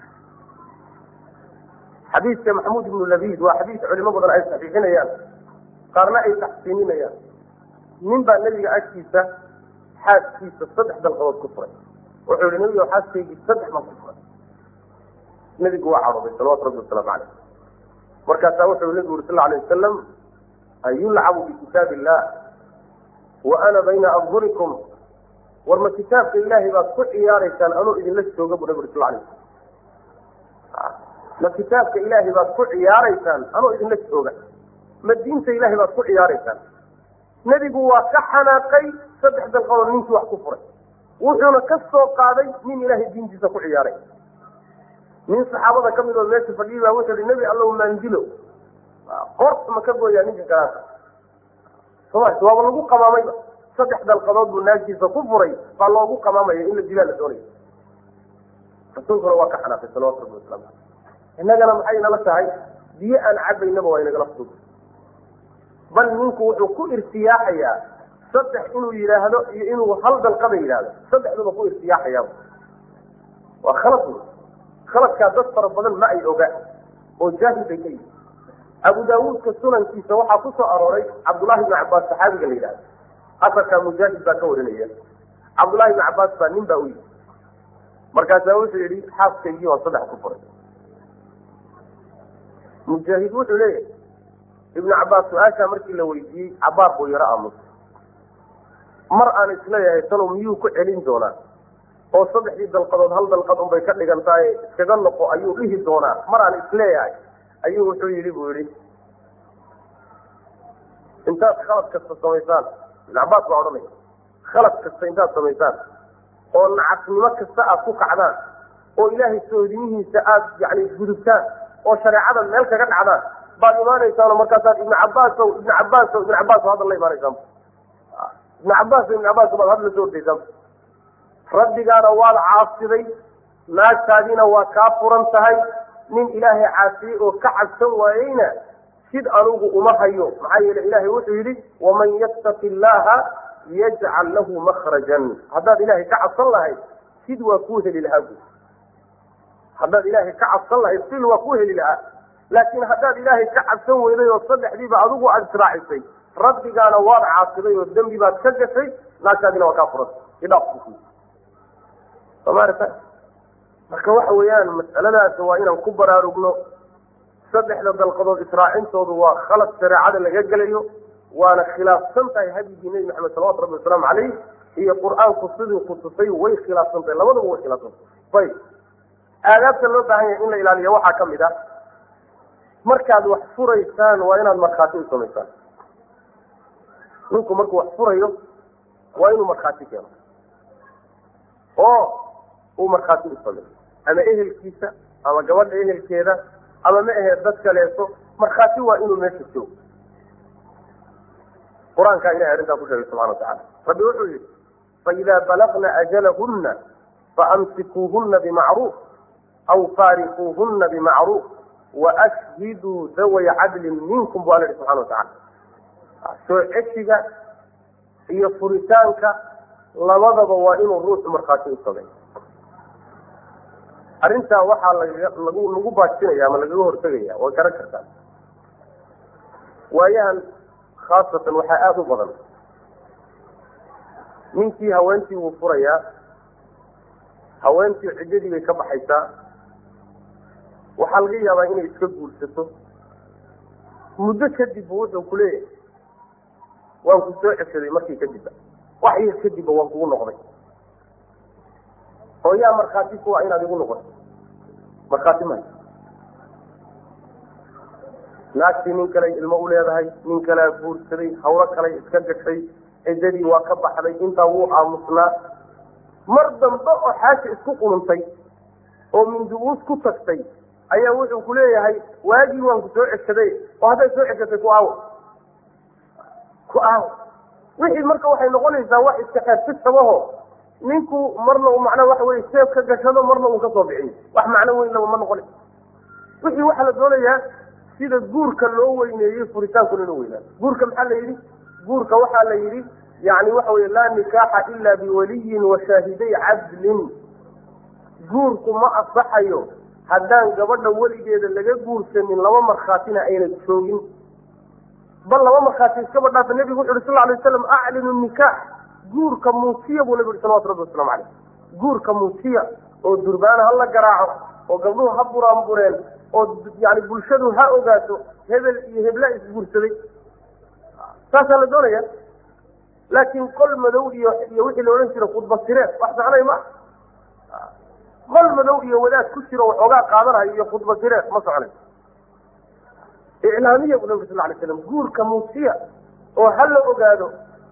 xadiidka maxamuud ibnu labid waa xadiis culimo badan ay saxiixinayaan qaarna ay taxsiininayaan nin baa nebiga agtiisa xaaskiisa saddex dalqadood ku furay wuxuu yihi nebiga xaaskaygii saddex baan ku furay nebigu waa cadhooday salawatu rabbi wasalaamu caleyh markaasaa wuxuu nebigu uri sal alay wasalam an yulcabu bikitaab illah wa ana bayna abhurikum war ma kitaabka ilaahay baad ku ciyaaraysaan anuu idinla jooga buu nebi uri sal alay wasalam ma kitaabka ilaahay baad ku ciyaaraysaan anuu idinla jooga ma diinta ilaahay baad ku ciyaaraysaan nebigu waa ka xanaaqay saddex dalqadood ninkii wax ku furay wuxuuna ka soo qaaday nin ilaahay diintiisa ku ciyaaray nin saxaabada ka mid oo meesha fadhiyay baa wuxuu yihi nebi allow maandilo qorta ma ka gooyaa ninka garaanka soomaalia waaba lagu qamaamayba saddex dalqadood buu naagtiisa ku furay baa loogu qamaamaya in la dilaa la doonaya rasuulkuna waa ka xanaaqay salawatu rabbi wasalaamu caleyh innagana maxay nala tahay biyo aan cabaynaba waa inagala fudud bal ninku wuxuu ku irsiyaaxayaa saddex inuu yidhaahdo iyo inuu hal dalqada yidhaahdo saddexduba ku irsiyaaxayaa waa khalad wey khaladkaa dad fara badan ma ay oga oo jaahil bay ka yihin abu daawuudka sunankiisa waxaa ku soo arooray cabdullahi ibni cabbaas saxaabiga la yidhahdo asarkaa mujaahid baa ka warinaya cabdullahi ibni cabbaas baa nin baa u yimi markaasaa wuxuu yidhi xaaskaygii waa saddex ku furay mujaahid wuxuu leeyahay ibnu cabbaas su-aashaa markii la weydiiyey cabaar buu yaro aamusay mar aan isleeyahay talow miyuu ku celin doonaa oo saddexdii dalqadood hal dalqad unbay ka dhigan tahay iskaga noqo ayuu dhihi doonaa mar aan isleeyahay ayuu wuxuu yidhi buu yidhi intaad khalad kasta samaysaan ibnu cabbaas baa odhanaya khalad kasta intaad samaysaan oo nacasnimo kasta aad ku kacdaan oo ilaahay soodimihiisa aad yani gudubtaan oo shareecada meel kaga dhacdaan baad imaanaysaano markaasaad ibnu cabaasow ibnu cabaasow ibnu cabaaso hadda la imaanaysaan ibnu cabaaso ibnu cabaaso baad hadda la soo ordaysaan rabbigaana waad caasiday naagtaadiina waa kaa furan tahay nin ilaahay caasiyey oo ka cabsan waayeyna sid anugu uma hayo maxaa yeele ilaahay wuxuu yidhi waman yattaqi illaaha yajcal lahu makhrajan haddaad ilaahay ka cabsan lahayd sid waa kuu heli lahaa guud haddaad ilaahay ka cabsan lahayd sil waa kuu heli lahaa laakiin haddaad ilaahay ka cabsan weyday oo saddexdiiba adigu aada israacisay rabbigaana waad caasiday oo dembi baad ka gashay naagtaadina waa kaa furanta idhaaf somaarta marka waxa weeyaan mas'aladaasi waa inaan ku baraarugno saddexda dalqadood israacintoodu waa khalad shareecada laga gelayo waana khilaafsan tahay hadyigii nebi maxamed salawatu rabbi wasalaamu caleyh iyo qur-aanku sidii kutusay way khilaafsan tahay labadaba way khilaafsan tahay ayib aadaabta loo baahan yahay in la ilaaliyo waxaa ka mid ah markaad wax furaysaan waa inaad markhaati u samaysaan ninku markuu wax furayo waa inuu markhaati keeno oo uu markhaati u sameeyo ama ehelkiisa ama gabadha ehelkeeda ama ma ahe dad kaleeto markhaati waa inuu meesha joogo qur-aankaa ilahay arrintaa ku sheegay subxana watacala rabbi wuxuu yihi faidaa balagna ajalahunna faamsikuuhuna bimacruuf aw faariquuhuna bimacruuf waashhiduu daway cadlin minkum bu alla yihi subxana watacala soo ceshiga iyo furitaanka labadaba waa inuu ruuxu markhaati u sameeyo arrintaa waxaa lagu lagu baajinaya ama lagaga hortegaya way garan kartaa waayahan khaasatan waxaa aada u badan ninkii haweentii wuu furayaa haweentii ciddadii bay ka baxaysaa waxaa laga yaabaa inay iska guursato muddo kadib bu wuxuu ku leeyahay waan ku soo ceshaday markii kadibba wax yar kadibba waan kugu noqday oo yaa markhaati kuwa inaad igu noqoto markhaati mahay naagtii nin kaley ilmo u leedahay nin kalea guursaday hawlo kaley iska gashay ciddadii waa ka baxday intaa wuu aamusnaa mar dambe oo xaasha isku qununtay oo mindubuus ku tagtay ayaa wuxuu ku leeyahay waagii waan ku soo ceshaday oo hadday soo ceshatay ku aawo ku aawo wixii marka waxay noqonaysaa wax iska xeebsisabaho ninku marna uu macnaa waxa weye seef ka gashado marna uu ka soo bixin wax macno weyn laba ma noqona wixii waxaa la doonayaa sida guurka loo weyneeyey furitaankuna inuu weynaa guurka maxaa la yidhi guurka waxaa la yidhi yani waxa weye laa nikaaxa ila biwaliyin wa shaahiday cadlin guurku ma asaxayo haddaan gabadha weligeeda laga guursanin laba markhaatina ayna joogin bal laba markhaati iskaba dhaafa nebigu wuxu uhi sal alay waslam aclinu nikaax guurka muusiya buu nabi ui salawatu rabbi waslamu caleyh guurka muusiya oo durbaana ha la garaaco oo gabdhuhu ha buraanbureen oo yani bulshadu ha ogaato hebel iyo hebla isguursaday saasaa la doonaya laakiin qol madow iyo iyo wixii la odhan jira khudbasireed wax soconay ma qol madow iyo wadaad ku jiro waxoogaa qaadanayo iyo khudbasireed ma soconay iclaamiya buu nabi sal lay slam guurka muusiya oo ha la ogaado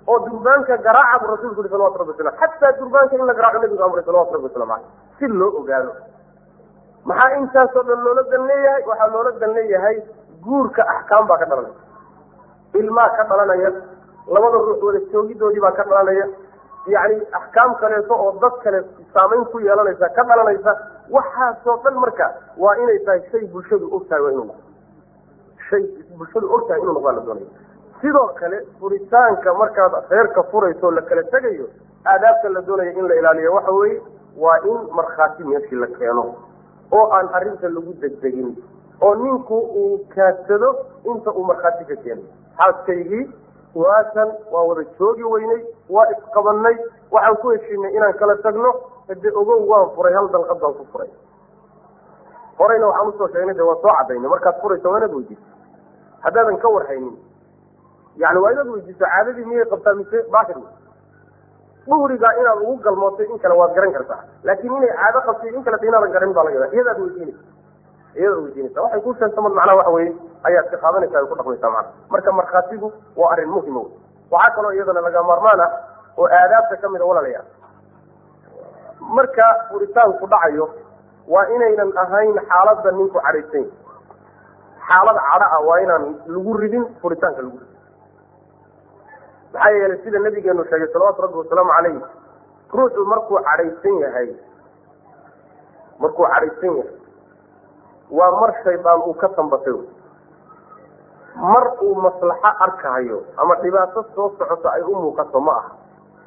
oo durbaanka garaaca rasuulku sallallahu alayhi wasallam hatta durbaanka in la garaaco nabiga amray sallallahu alayhi wasallam si loo ogaado maxaa intaas oo dhan loola dan leeyahay waxaa loola dan leeyahay guurka axkaam baa ka dhalanaya ilmaa ka dhalanaya labada ruux wada joogidoodii baa ka dhalanaya yani axkaam kaleeto oo dad kale saamayn ku yeelanaysa ka dhalanaysa waxaasoo dhan marka waa inay tahay shay bulshadu ogtahay waa inuu shay bulshadu ogtahay inuu noqdo la doonayo sidoo kale furitaanka markaad reerka furayso la kala tegayo aadaabta la doonayo in la ilaaliyo waxa weeye waa in markhaati meeshii la keeno oo aan arrinta lagu degdegin oo ninku uu kaadsado inta uu markhaati ka keeno xaaskaygii waasan waa wada joogi weynay waa isqabanay waxaan ku heshiinay inaan kala tagno hadee ogow waan furay hal dalqad baan ku furay horeyna waxaan usoo sheegnay de waa soo cadaynay markaad furayso waa inaad weydiiso haddaadan ka warhaynin yani waa inaad weydiiso caadadii miyay qabtaa mise baahir duhriga inaad ugu galmootay in kale waad garan kartaa laakiin inay caado qabtay in kale inaadan garan baa laga yadaa iyadaad weydiinaysa iyadaad weydiinaysa waxay ku sheegta mar macnaha waxa weeye ayaad ka qaadanaysaa ay ku dhaqmaysaa macna marka markhaatigu waa arrin muhima wey waxaa kaloo iyadana laga maarmaan ah oo aadaabta ka mid a walaalayaal marka furitaanku dhacayo waa inaynan ahayn xaaladda ninku cadhaysan yahay xaalad cadho ah waa inaan lagu ridin furitaanka lagu ridin maxaa yeelay sida nabigeenu sheegay salawaatu rabbi wasalaamu calayh ruuxu markuu cadhaysan yahay markuu cadhaysan yahay waa mar shaydaan uu ka tambatay mar uu maslaxo arkahayo ama dhibaato soo socoto ay u muuqato ma aha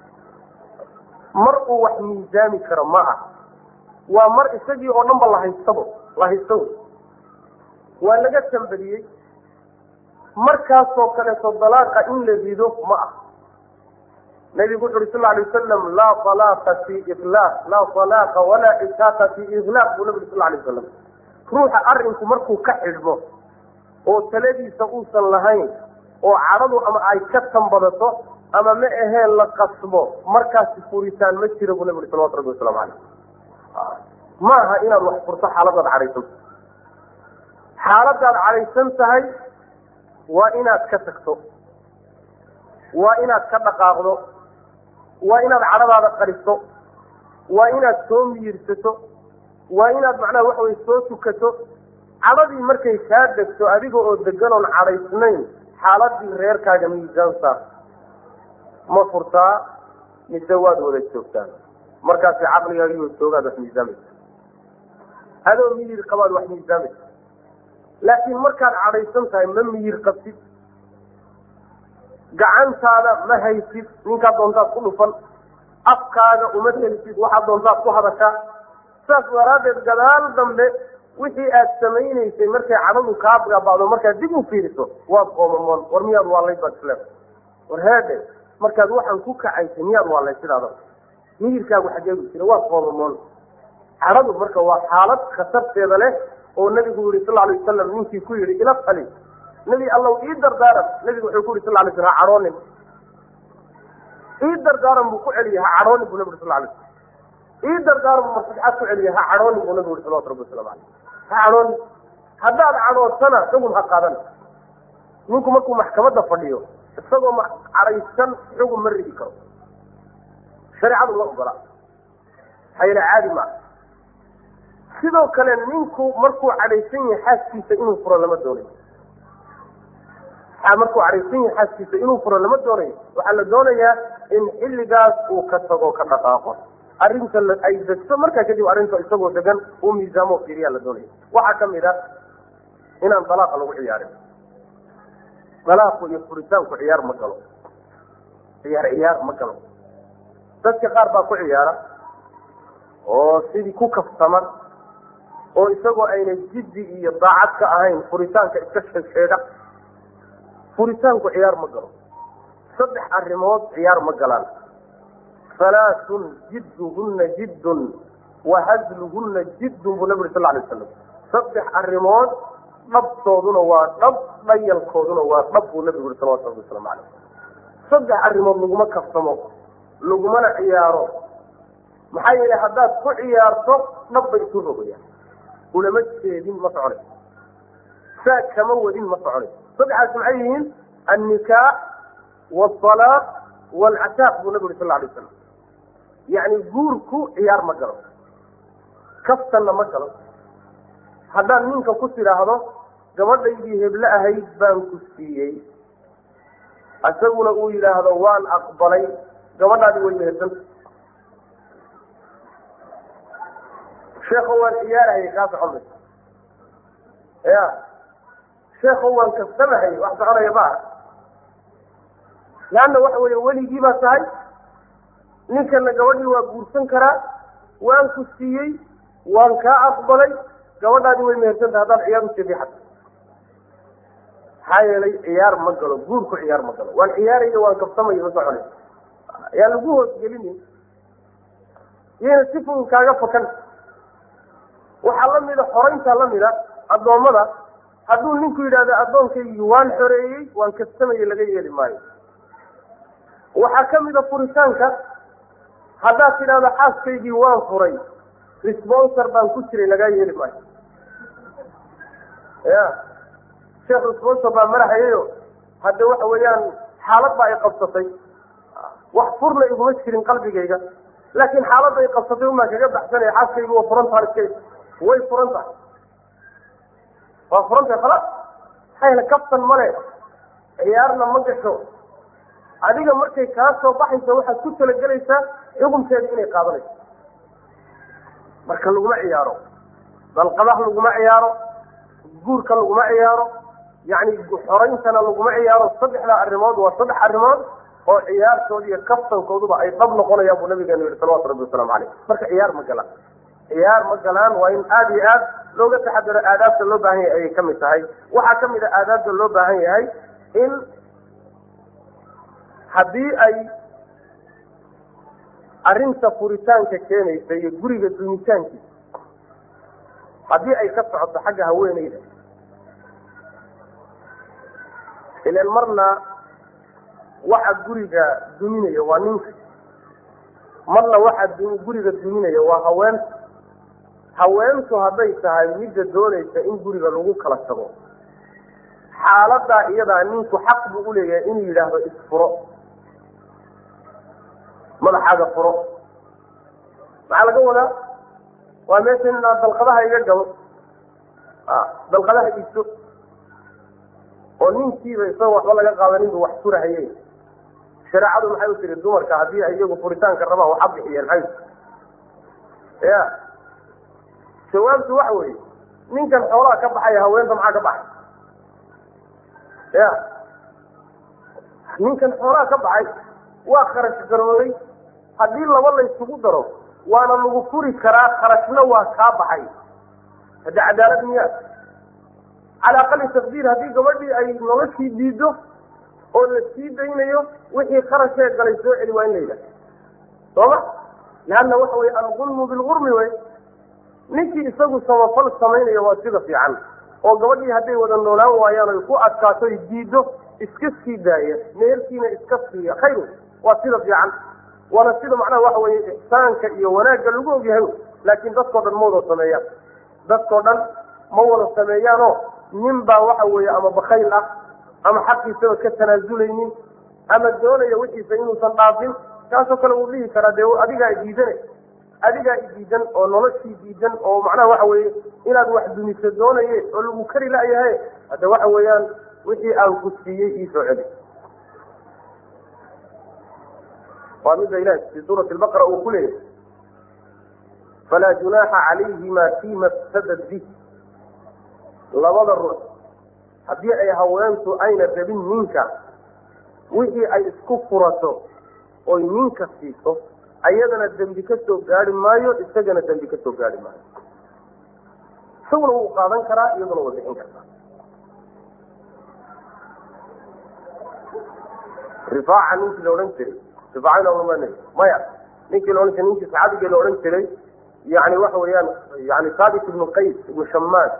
mar uu wax miisaami karo ma aha waa mar isagii oo dhan ba lahaystabo lahaysto waa laga tambadiyey markaasoo kaleeto dalaaqa in la rido ma ah nabigu wuxu uri sal alay wasalam laa talaaqa fi iklaaq laa talaaqa walaa itaaqa fi iklaaq buu nabi sal alay wasalam ruuxa arrinku markuu ka xidhmo oo taladiisa uusan lahayn oo cadhadu ama ay ka tambadato ama ma aheen la qasbo markaasi furitaan ma jira buu nabi uri salawatu rabbi wasalaamu calayh ma aha inaad wax furto xaaladaad cadhaysan xaaladaad cadhaysan tahay waa inaad ka tagto waa inaad ka dhaqaaqdo waa inaad cadhadaada qariso waa inaad soo miyirsato waa inaad macnaha waxa weye soo tukato cadhadii markay kaa degto adiga oo degan oon cadhaysnayn xaaladii reerkaaga miisaan saar ma furtaa mise waad wada joogtaan markaasi caqligaagiioo joogaad wax miisaamaysa adoo miyir qabaad wax miisaamaysa laakiin markaad cadhaysan tahay ma miyir qabtid gacantaada ma haysid ninkaad doontaad ku dhufan afkaaga uma telisid waxaad doontaad ku hadashaa saas daraaddeed gadaal dambe wixii aad samaynaysay markay cadhadu kaa gabaado markaad dib u fiiriso waad qoomamoon war miyaad waalayd baad isleed war heede markaad waxaan ku kacaysay miyaad waalayd sidaada miyirkaagu xageegu jira waad qoomamoon cadhadu marka waa xaalad khatarteeda leh oo nabigu yiri sallallahu alayhi wasallam ninkii ku yiri ila tali nabi allah ii dardaaran nabigu wuxuu ku yiri sallallahu alayhi wasallam cadhoonin ii dardaaran buu ku celiyaa cadhoonin buu nabigu sallallahu alayhi wasallam ii dardaaran buu markaa ku celiyaa cadhoonin buu nabigu sallallahu alayhi wasallam cadhoonin haddaad cadhootana xukun ha qaadan ninku markuu maxkamadda fadhiyo isagoo cadhaysan xukun ma ridi karo shareecadu ma ogola hayla caadi ma sidoo kale ninku markuu cadhaysan yahay xaaskiisa inuu furo lama doonayo markuu cadhaysan yahay xaaskiisa inuu furo lama doonayo waxaa la doonayaa in xilligaas uu ka tago ka dhaqaaqo arrinta ay degto markaa kadib arrinta isagoo degan uu miisaamo fiiriyaa la doonaya waxaa kamid a inaan dalaaqa lagu ciyaarin dalaaqu iyo furitaanku ciyaar ma galo ciyaar ciyaar ma galo dadka qaar baa ku ciyaara oo sidii ku kaftama oo isagoo aynay jiddi iyo daacad ka ahayn furitaanka iska sheegsheega furitaanku ciyaar ma galo saddex arrimood ciyaar ma galaan halaathun jidduhunna jiddun wa hazluhunna jiddun buu nabi sal alay wasalam saddex arrimood dhabtooduna waa dhab dhayalkooduna waa dhab buu nabigu yuri salawatu rabbi wasalaamu calayh saddex arrimood laguma kaftamo lagumana ciyaaro maxaa yeelay haddaad ku ciyaarto dhab bay isu rogayaan ulama jeedin ma soconay saa kama wadin ma soconay saddexaas maxay yihiin annikaax waasalaaq walcataaq buu nabigu sal alay wasalam. yacni guurku ciyaar ma galo, kaftanna ma galo. haddaan ninka ku tidhaahdo gabadhaydii heble ahayd baan ku siiyey, isaguna uu yidhaahdo waan aqbalay, gabadhaadi way mehersanta. sheeko waan ciyaarahayy kaa socon mayso, ya sheeko waan kastamahayy wax soconaya maaha. leanna waxa weeye weligii baa tahay, ninkana gabadhii waa guursan karaa, waan ku siiyey, waan kaa aqbalay, gabadhaadi way mehersanta haddaad ciyaar ujeedi xata. maxaa yeelay ciyaar ma galo, guurku ciyaar ma galo. waan ciyaarayo waan kaftamayo ma soconay, yaa lagu hoosgelini, iyana si fudud kaaga fakan. waxaa lamida xoraynta lamida addoommada. hadduu ninku yidhahdo addoonkaygii waan xoreeyey, waan kaftamaye, laga yeeli maayo. waxaa kamida furitaanka. haddaad tidhahdo xaaskaygii waan furay, responsor baan ku jiray, lagaa yeeli maayo. ya sheekh responsor baa marahayayo hadda waxa weeyaan xaalad baa ay qabsatay, wax furna iguma jirin qalbigayga, laakiin xaaladda ay qabsatay umaa kaga baxsanaya, xaaskaygi waa furan tahay, iska way furan tahay, waa furan tahay khalaas. maxaa yeele kaftan male, ciyaarna ma gasho. adiga markay kaa soo baxayso waxaad ku talagelaysaa xukunkeeda inay qaadanayso. marka laguma ciyaaro, dalqadaha laguma ciyaaro, guurka laguma ciyaaro, yacni xorayntana laguma ciyaaro. saddexdaa arrimood waa saddex arrimood oo ciyaartooda iyo kaftankooduba ay dhab noqonayaan buu nabigeenu yihi salawatu rabbi wasalaamu caleyh. marka ciyaar ma galaan, ciyaar ma galaan. waa in aada iyo aad looga taxadaro. aadaabta loo baahan yahay ayay kamid tahay. waxaa kamid a aadaabta loo baahan yahay in haddii ay arrinta furitaanka keenaysa iyo guriga dumitaankiisa haddii ay ka socoto xagga haweeneyda, ilan marna waxa guriga duminaya waa ninka, marna waxa guriga duminaya waa haweenta. haweentu hadday tahay midda doonaysa in guriga lagu kala tago, xaaladaa iyadaa ninku xaq buu uleeyahay inuu yidhaahdo isfuro, madaxaaga furo. maxaa laga wadaa? waa meesha inaa dalqadaha iga gabo, dalqadaha iso, oo ninkiiba isagoo waxba laga qaadanin bu wax furahaye. shareecadu maxay u tiri dumarka haddii ay iyagu furitaanka rabaan waxa bixiyeen maxay? ya jawaabtu waxa weeye ninkan xoolaha ka baxaya haweenta maxaa ka baxay? ya ninkan xoolaha ka baxay waa kharash garooday. haddii laba la isugu daro waana lagu furi karaa, kharashna waa kaa baxay. hadda cadaalad miyaa? calaa aqali taqdiir haddii gabadhii ay noloshii diido oo la sii daynayo, wixii kharashee galay soo celi waa in la yidhaha, sooma? leanna waxa weye alqulmu bilgurmi wey. ninkii isagu samafal samaynayo waa sida fiican, oo gabadhii hadday wada noolaan waayaan oy ku adkaato y diido, iska sii daaya, meerkiina iska siiya, khayr waa sida fiican. waana sida macnaha waxa weye ixsaanka iyo wanaagga lagu ogyahay. laakiin dadkao dhan ma wada sameeyaan, dadkao dhan ma wada sameeyaanoo nin baa waxa weeye ama bakayl ah, ama xaqiisaba ka tanaazulaynin, ama doonaya wixiisa inuusan dhaafin. kaasoo kale wuu dhihi karaa dee adigaa diidane, adigaa diidan oo noloshii diidan, oo macnaha waxa weeye inaad wax dumiso doonaye oo lagu kari la'yahay. hadda waxa weeyaan wixii aan ku siiyey iisoo celi. waa mida ilahi fi suurati albaqara uu ku leeyahay falaa junaaxa calayhima fima iftadat bih. labada ruux haddii ay haweentu ayna rabin ninka, wixii ay isku furato oy ninka siiso, ayadana dembi ka soo gaari maayo, isagana dembi ka soo gaari maayo. isaguna wuu qaadan karaa, iyaduna waa bixin kartaa. rifaaca ninkii la odhan jiray, rifaacana ulama maya ninkii la odhan jiray, ninkii saxaabigii la odhan jiray, yani waxa weeyaan yani saabit ibnu qays ibnu shamaan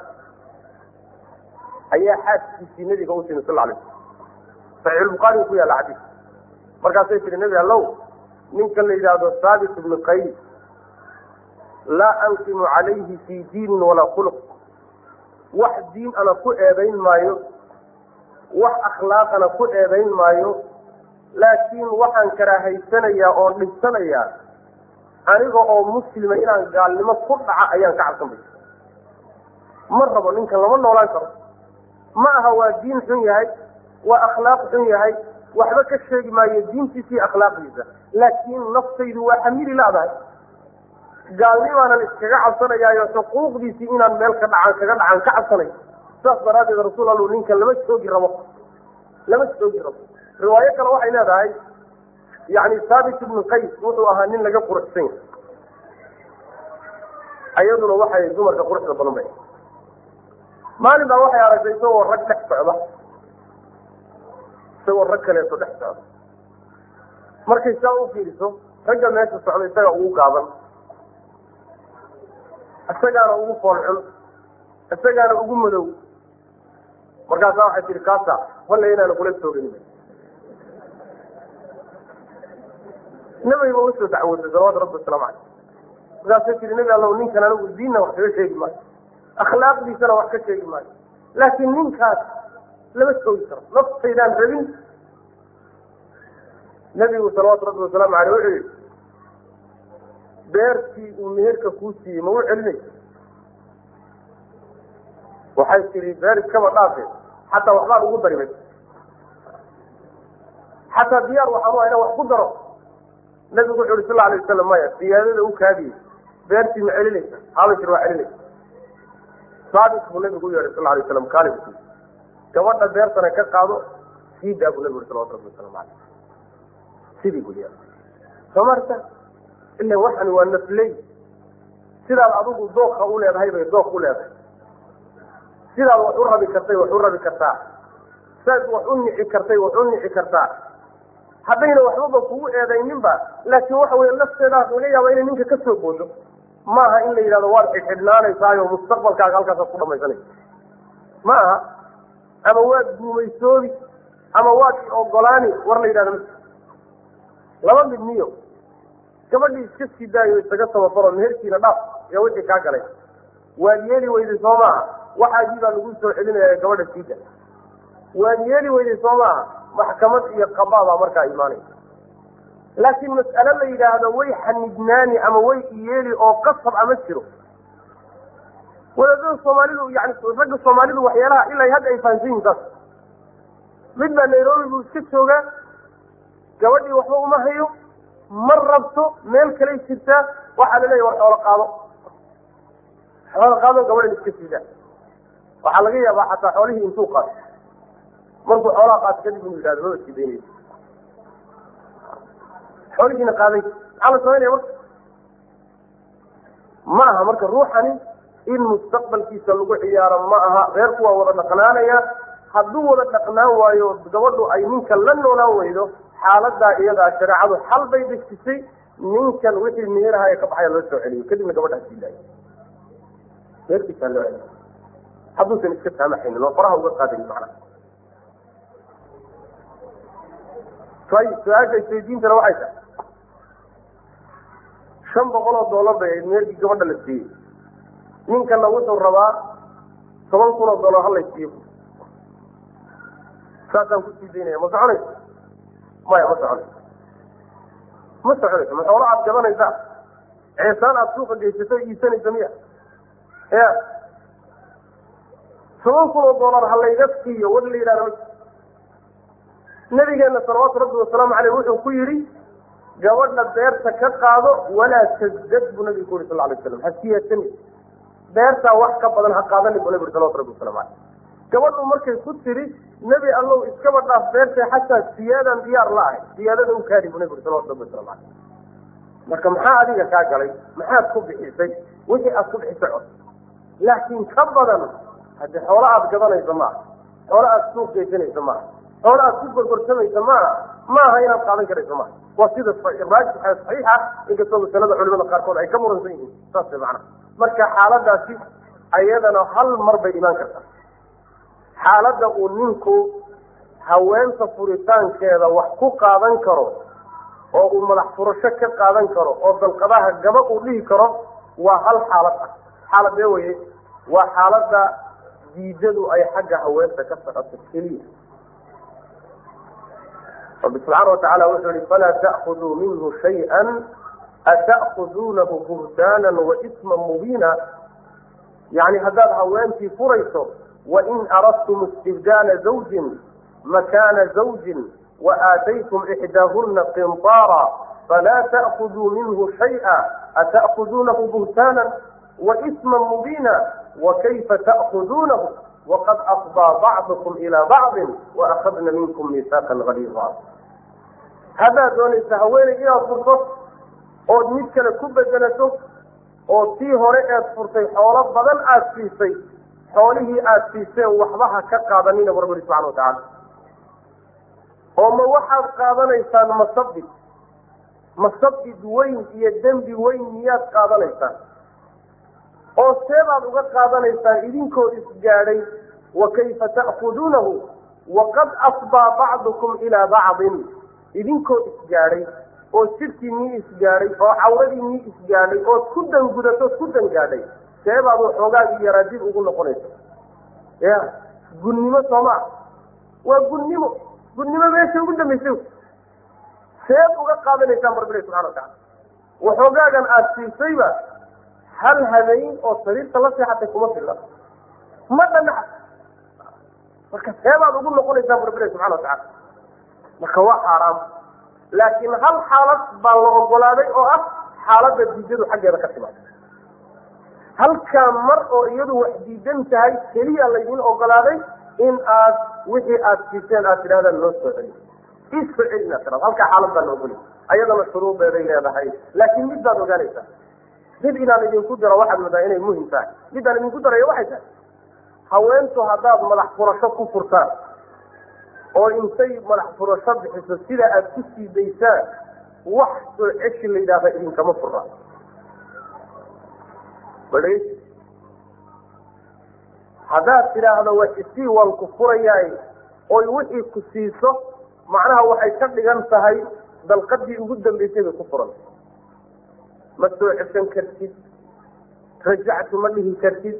ayaa xaaskiisii nabiga u timi sal alay slam. saxiixulbukhaari ku yaalla xadiis. markaasay tiri nebi allow, ninkan la yidhaahdo saabit ibnu qays laa anqimu calayhi fii diinin walaa khuluq, wax diin ana ku eedayn maayo, wax akhlaaqana ku eedayn maayo, laakiin waxaan karaahaysanaya oo dhibsanaya aniga oo muslima inaan gaalnimo ku dhaca ayaan ka cabsanay ma rabo ninkan lama noolaan karo ma aha waa diin xun yahay waa akhlaaq xun yahay waxba ka sheegi maayo diintiisa iyo akhlaaqdiisa laakiin naftaydu waa xamili laadahay gaalnimaanan iskaga cabsanayaayo xuquuqdiisii inaan meel ka dhacan kaga dhacan ka cabsanay saas daraaddeed rasuul allu ninka lama joogi rabo lama joogi rabo riwaayo kale waxay leedahay yani saabit ibnu qays wuxuu ahaa nin laga quruxsan yahay ayaduna waxay dumarka quruxda badan bay maalin baa waxay aragtay isagoo rag dhex socda isagoo rag kaleeto dhex socda markay saa u fiiriso ragga meesha socda isaga ugu gaaban isagaana ugu foolxun isagaana ugu madow markaasaa waxay tihi kaasa walla inaana kula joogin nabiga usoo dacwooday salawaatu rabbi wasalaamu caleyh markaasay tihi nabi allow ninkan anigu diinna wax kaga sheegi maayo akhlaaqdiisana wax ka sheegi maayo laakiin ninkaas lama joogi karo naftaydaan rabin nabigu salawaatu rabbi wasalaamu caleyh wuxuu yihi beertii uu meherka kuu siiyey ma u celinaysa waxay tihi beer iskaba dhaafe xataa waxbaan ugu darimay xataa diyaar waxaan u inaan wax ku daro nabigu wuxu uhi sal la alay wasalam maya siyaadada u kaadiyey beertii ma celinaysa habashir waa celinaysa saabit buu nabigu u yeedhay sal la alay waslam kaali bu gabadha beertana ka qaado siidaa buu nabigu uhi salawatu rabbi wasalaamu caleyh sidii buu yeedhay soo marta ila waxani waa nafley sidaad adigu dooqa u leedahay bay dooq u leedahay sidaad wax u rabi kartay wax u rabi kartaa saad wax u nici kartay wax u nici kartaa haddayna waxbaba kugu eedayninba laakiin waxa weye lafteedaas laga yaaba inay ninka ka soo boodo maaha in la yidhahdo waad xidhxidhnaanaysaayo mustaqbalkaaga halkaasaad ku dhamaysanaysa ma aha ama waad guumaysoobi ama waad ogolaani war la yidhahdo ma laba mid miyo gabadhii iska sii daayo isaga tababaro meherkiina dhaaf iyo wixii kaa galay waad yeeli weyday soo maaha waxaagii baa lagu soo celinaya gabadha siida waad yeeli weyday soo maaha maxkamad iyo qabaa baa markaa imaanaysa laakiin mas'ale la yidhaahdo way xanidnaani ama way iyeeli oo qasab ama jiro wadaadada soomaalidu yani ragga soomaalidu waxyaalaha ilaa hadda ay fahamsan yihin saas mid baa nairobi buu iska joogaa gabadhii waxba uma hayo ma rabto meel kaley jirtaa waxaa laleeyahy war xoolo qaado xoolo qaado gabadhan iska siidaa waxaa laga yaabaa xataa xoolihii intuu qaato markuu xoolaha qaato kadib inuu yidhahdo maba sii daynaysa xoolihiina qaaday maxaa la samaynaya marka ma aha marka ruuxani in mustaqbalkiisa lagu ciyaaro ma aha reerku waa wada dhaqnaanaya hadduu wada dhaqnaan waayo gabadhu ay ninka la noolaan weydo xaaladaa iyadaa shareecadu xal bay dejisay ninkan wixii meeraha ka baxaya loo soo celiyo kadibna gabadhaa sii daayo meerkiisaa loo celiyo hadduusan iska saamaxaynin oo faraha uga qaadayn macnaha ayib su-aasha isweydiintana waxay tahay shan boqol oo doolar bay ayd meerkii gabadha la siiyey ninkana wuxuu rabaa toban kun oo doolar hala siiyo saasaan kusii daynaya ma soconayso maya ma soconayso ma soconayso ma xoolo aad gadanaysaa ceesaan aada suuqa geysato iibsanaysa miya ya toban kun oo doolar ha layga siiyo war la yidhahda ma nabigeena salawaatu rabbi wasalaamu caleyh wuxuu ku yidhi gabadha beerta ka qaado walaa tasdad buu nabigu ku yuri sal alay waslam ha siyaasani beertaa wax ka badan ha qaadanin buu nabi uri salawatu rabbi wasalamu caleyh gabadhu markay ku tiri nebi allow iskaba dhaaf beertay xataa siyaadan diyaar la ahay siyaadada u kaadi buu nabi uri salawatu rabbi wasalamu caleyh marka maxaa adiga kaa galay maxaad ku bixisay wixii aad ku bixisay cod laakiin ka badan haddii xoolo aada gadanaysa maaha xoolo aada suuq geysanaysa maaha xoolo aad ku gorgorsamaysa maaha maaha inaad qaadan karayso maaha waa sida raajixa saxiixa inkastoo masalada culimada qaarkood ay ka muransan yihiin saas macnaha marka xaaladaasi ayadana hal mar bay imaan kartaa xaaladda uu ninku haweenta furitaankeeda wax ku qaadan karo oo uu madax furasho ka qaadan karo oo dalqadaha gaba uu dhihi karo waa hal xaalad ah xaaladee weye waa xaaladda diidadu ay xagga haweenta ka socoto keliya rabbi subxaana watacaala wuxuu yihi falaa ta'khuduu minhu shayئa ata'khuduunahu buhtaanan waisma mubiina. yani haddaad haweentii furayso wain aradtum istibdaala zawjin makaana zawjin waaataytum ixdaahuna qinطaara falaa ta'khuduu minhu shayئa ata'khuduunahu buhtaanan waisma mubiina wakayfa ta'khuduunahu waqad afdaa bacdukum ilaa bacdin waakadna minkum miisaaqan galiida. haddaad doonaysa haweeney inaad furto ood mid kale ku bedelato oo tii hore eed furtay xoolo badan aada siisay, xoolihii aada siiseen waxba ha ka qaadanina bu rabbi subxana watacaala. oo ma waxaad qaadanaysaan masabid masabid weyn iyo dembi weyn miyaad qaadanaysaan? oo seebaad uga qaadanaysaan idinkoo isgaadhay wakayfa ta'khuduunahu waqad afdaa bacdukum ilaa bacdin, idinkoo isgaadhay oo jidhkiinii isgaadhay oo cawradiinii isgaadhay ood ku dangudato ku dangaadhay, seebaad waxoogaagii yaraa dib ugu noqonaysa? ya gunnimo soomaa waa gunnimo gunnimo meesha ugu dambaysay. seeb uga qaadanaysaan barbile subxana watacala? waxoogaagan aada siisayba hal habeyn oo sariirta la seexatay kuma filla, ma dhanac. marka seebaad ugu noqonaysaan barbile subxana watacala? marka waa xaaraam. laakiin hal xaalad baa la ogolaaday oo ah xaaladda diidadu xaggeeda ka timaado. halkaa mar oo iyadu wax diidan tahay keliya laydin ogolaaday in aad wixii aada siiseen aad tidhahdaan loo soo celiyo, isoo celi inaad tidhahdo. halkaa xaalad baa la ogolay, ayadana shuruudeeday leedahay. laakiin mid baad ogaanaysaa, mid inaan idinku daro waxaad moodaa inay muhim tahay. midaan idinku darayo waxay tahay haweentu haddaad madax furasho ku furtaan oo intay madax furasho bixiso sida aada ku sii daysaan, wax soo ceshi la yidhaahda idinkama furna. bal haddaad tidhaahdo wa isii waan ku furayaay oy wixii ku siiso, macnaha waxay ka dhigan tahay dalqadii ugu dambaysay bay ku furan. ma soo ceshan kartid, rajactu ma dhihi kartid.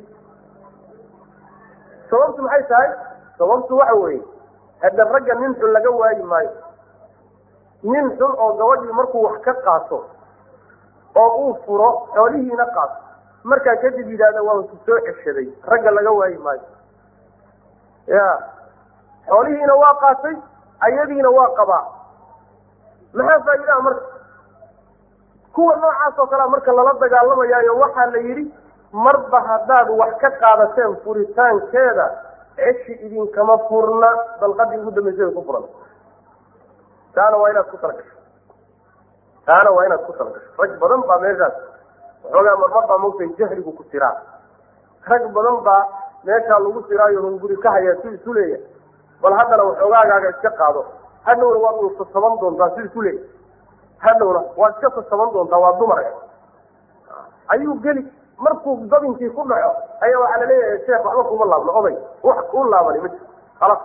sababtu maxay tahay? sababtu waxa weeye hadda ragga nin xun laga waayi maayo. nin xun oo gabadhii markuu wax ka qaato oo uu furo xoolihiina qaato, markaa kadib yidhahda waan ku soo ceshaday, ragga laga waayi maayo. ya xoolihiina waa qaatay, ayadiina waa qabaa. maxaa faa'iidaha marka? kuwa noocaas oo kalea marka lala dagaalamayaayo waxaa la yidhi marba haddaad wax ka qaadateen furitaankeeda ceshi idinkama furna, dalqadii ugu dambaysay ku furan. taana waa inaad ku talagasho taana waa inaad ku talagasho rag badan baa meeshaas waxoogaa marmar baa mogtay jahligu ku tiraa. rag badan baa meeshaa lagu tiraayo hunguri ka hayaa si isu leeyahay, bal haddana waxoogaagaaga iska qaado, hadhowna waad uu sasaban doontaa si isu leeyahay, hadhowna waad iska sasaban doontaa, waa dumar ayuu geli. markuu dabinkii ku dhaco ayaa waxaa laleeyahay sheekh waxba kuma laabno, oday wax kuu laabani ma jiro alas.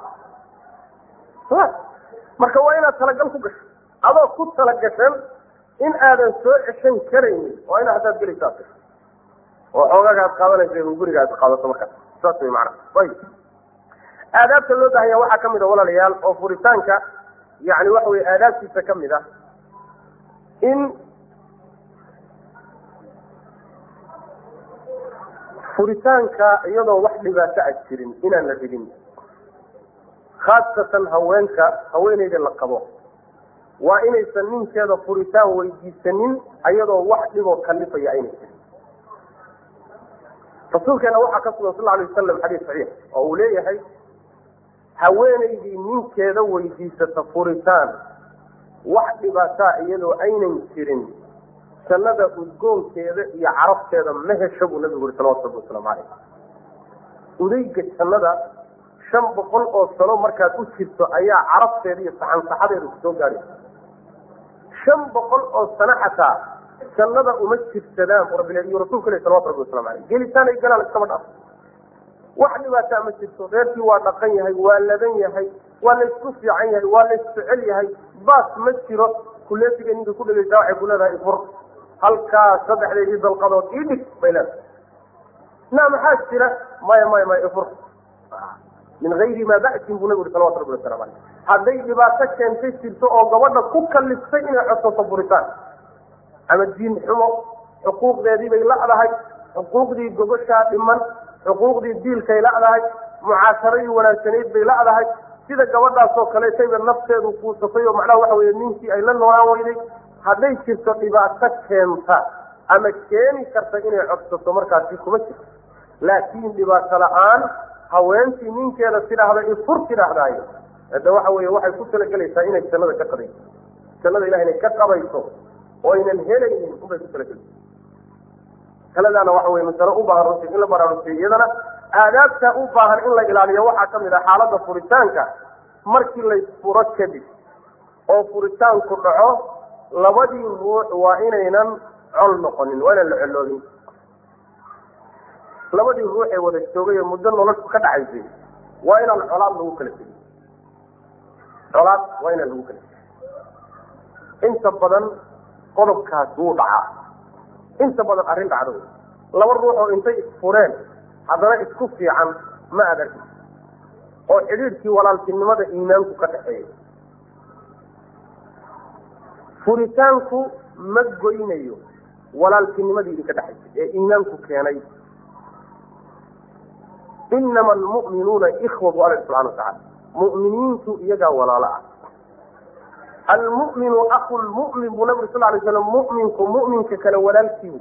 marka waa inaad talagal ku gasho, adoo ku talagashan in aadan soo ceshan karaynin, waa ina haddaad gelaysaa gasho oo xoogaaga aad qaadanaysa in guriga aad qaadato. markaas saas way macnaha. ayib aadaabta loo baahanya waxaa kamid a walaalayaal, oo furitaanka yani waxa weye aadaabtiisa kamid ah in furitaanka iyadoo wax dhibaato a jirin inaan la ridin, khaasatan haweenka haweeneyda la qabo waa inaysan ninkeeda furitaan weydiisanin iyadoo wax dhiboo kalifaya aynay jirin. rasuulkeena waxaa ka sugan sal alay wasalam xadiis saxiix oo uu leeyahay haweeneydii ninkeeda weydiisata furitaan wax dhibaataa iyadoo aynan jirin, jannada udgoonkeeda iyo carabteeda ma hesho buu nabigu yuri salawatu rabbi wasalaamu caleyh. udayga jannada shan boqol oo sano markaad u jirto ayaa carabteeda iyo saxansaxadeeda kusoo gaadhaysa. shan boqol oo sano xataa jannada uma jirsadaan bu rabbi iyo rasuulka ilahi salawatu rabbi waslamu caleyh. gelitaan ay galaan iskama dhaaf, wax dhibaataa ma jirto. reerkii waa dhaqan yahay, waa ladan yahay, waa la isku fiican yahay, waa la isjecel yahay, baas ma jiro. kuleetiga ninka ku dhegeysaa waxay ku leedahay ifur, halkaa saddexdeedii dalqadood ii dhig bay leedahay. na maxaa jira? maya maya maya ifur. min gayri maa ba'sin buu nabigu salawatu rabbi wasalaamu caleyh hadday dhibaato keentay jirto oo gabadha ku kaliftay inay codsato furitaan ama diin xumo xuquuqdeedii bay la'dahay xuquuqdii gogoshaa dhiman xuquuqdii diilkay la'dahay mucaasharadii wanaagsanayd bay la'dahay sida gabadhaasoo kaleetayba nafteedu kuusatay oo macnaha waxa weye ninkii ay la noolaan weyday hadday jirto dhibaato keenta ama keeni karta inay codsato markaasi kuma jirto laakiin dhibaato la-aan haweentii ninkeeda tidhaahda ifur tidhaahdaayo hadda waxa weeye waxay ku talagelaysaa inay jannada ka qabayso jannada ilaha inay ka qabayso oo aynan helaynin unbay ku talagelaysa taladaana waxa weye masalo u baahan runtii in la baraarujiyo iyadana aadaabta u baahan in la ilaaliyo waxaa kamid ah xaaladda furitaanka markii laysfuro kadib oo furitaanku dhaco labadii ruux waa inaynan col noqonin waa inaan la colloobin labadii ruux ee wada joogay ee muddo noloshu ka dhaxaysay waa inaan colaad lagu kala tegin colaad waa inaan lagu kala tegin inta badan qodobkaas wuu dhacaa inta badan arrin dhacdo laba ruux oo intay isfureen haddana isku fiican ma adag oo xidhiidhkii walaaltinimada iimaanku ka dhaxeeya furitaanku ma goynayo walaaltinimadii idinka dhexaysay ee iimaanku keenay inama almu'minuuna ikhwa bu alla subxana watacala mu'miniintu iyagaa walaalo ah almu'minu aku lmu'min buu nabig sal lay slam mu'minku mu'minka kale walaalkii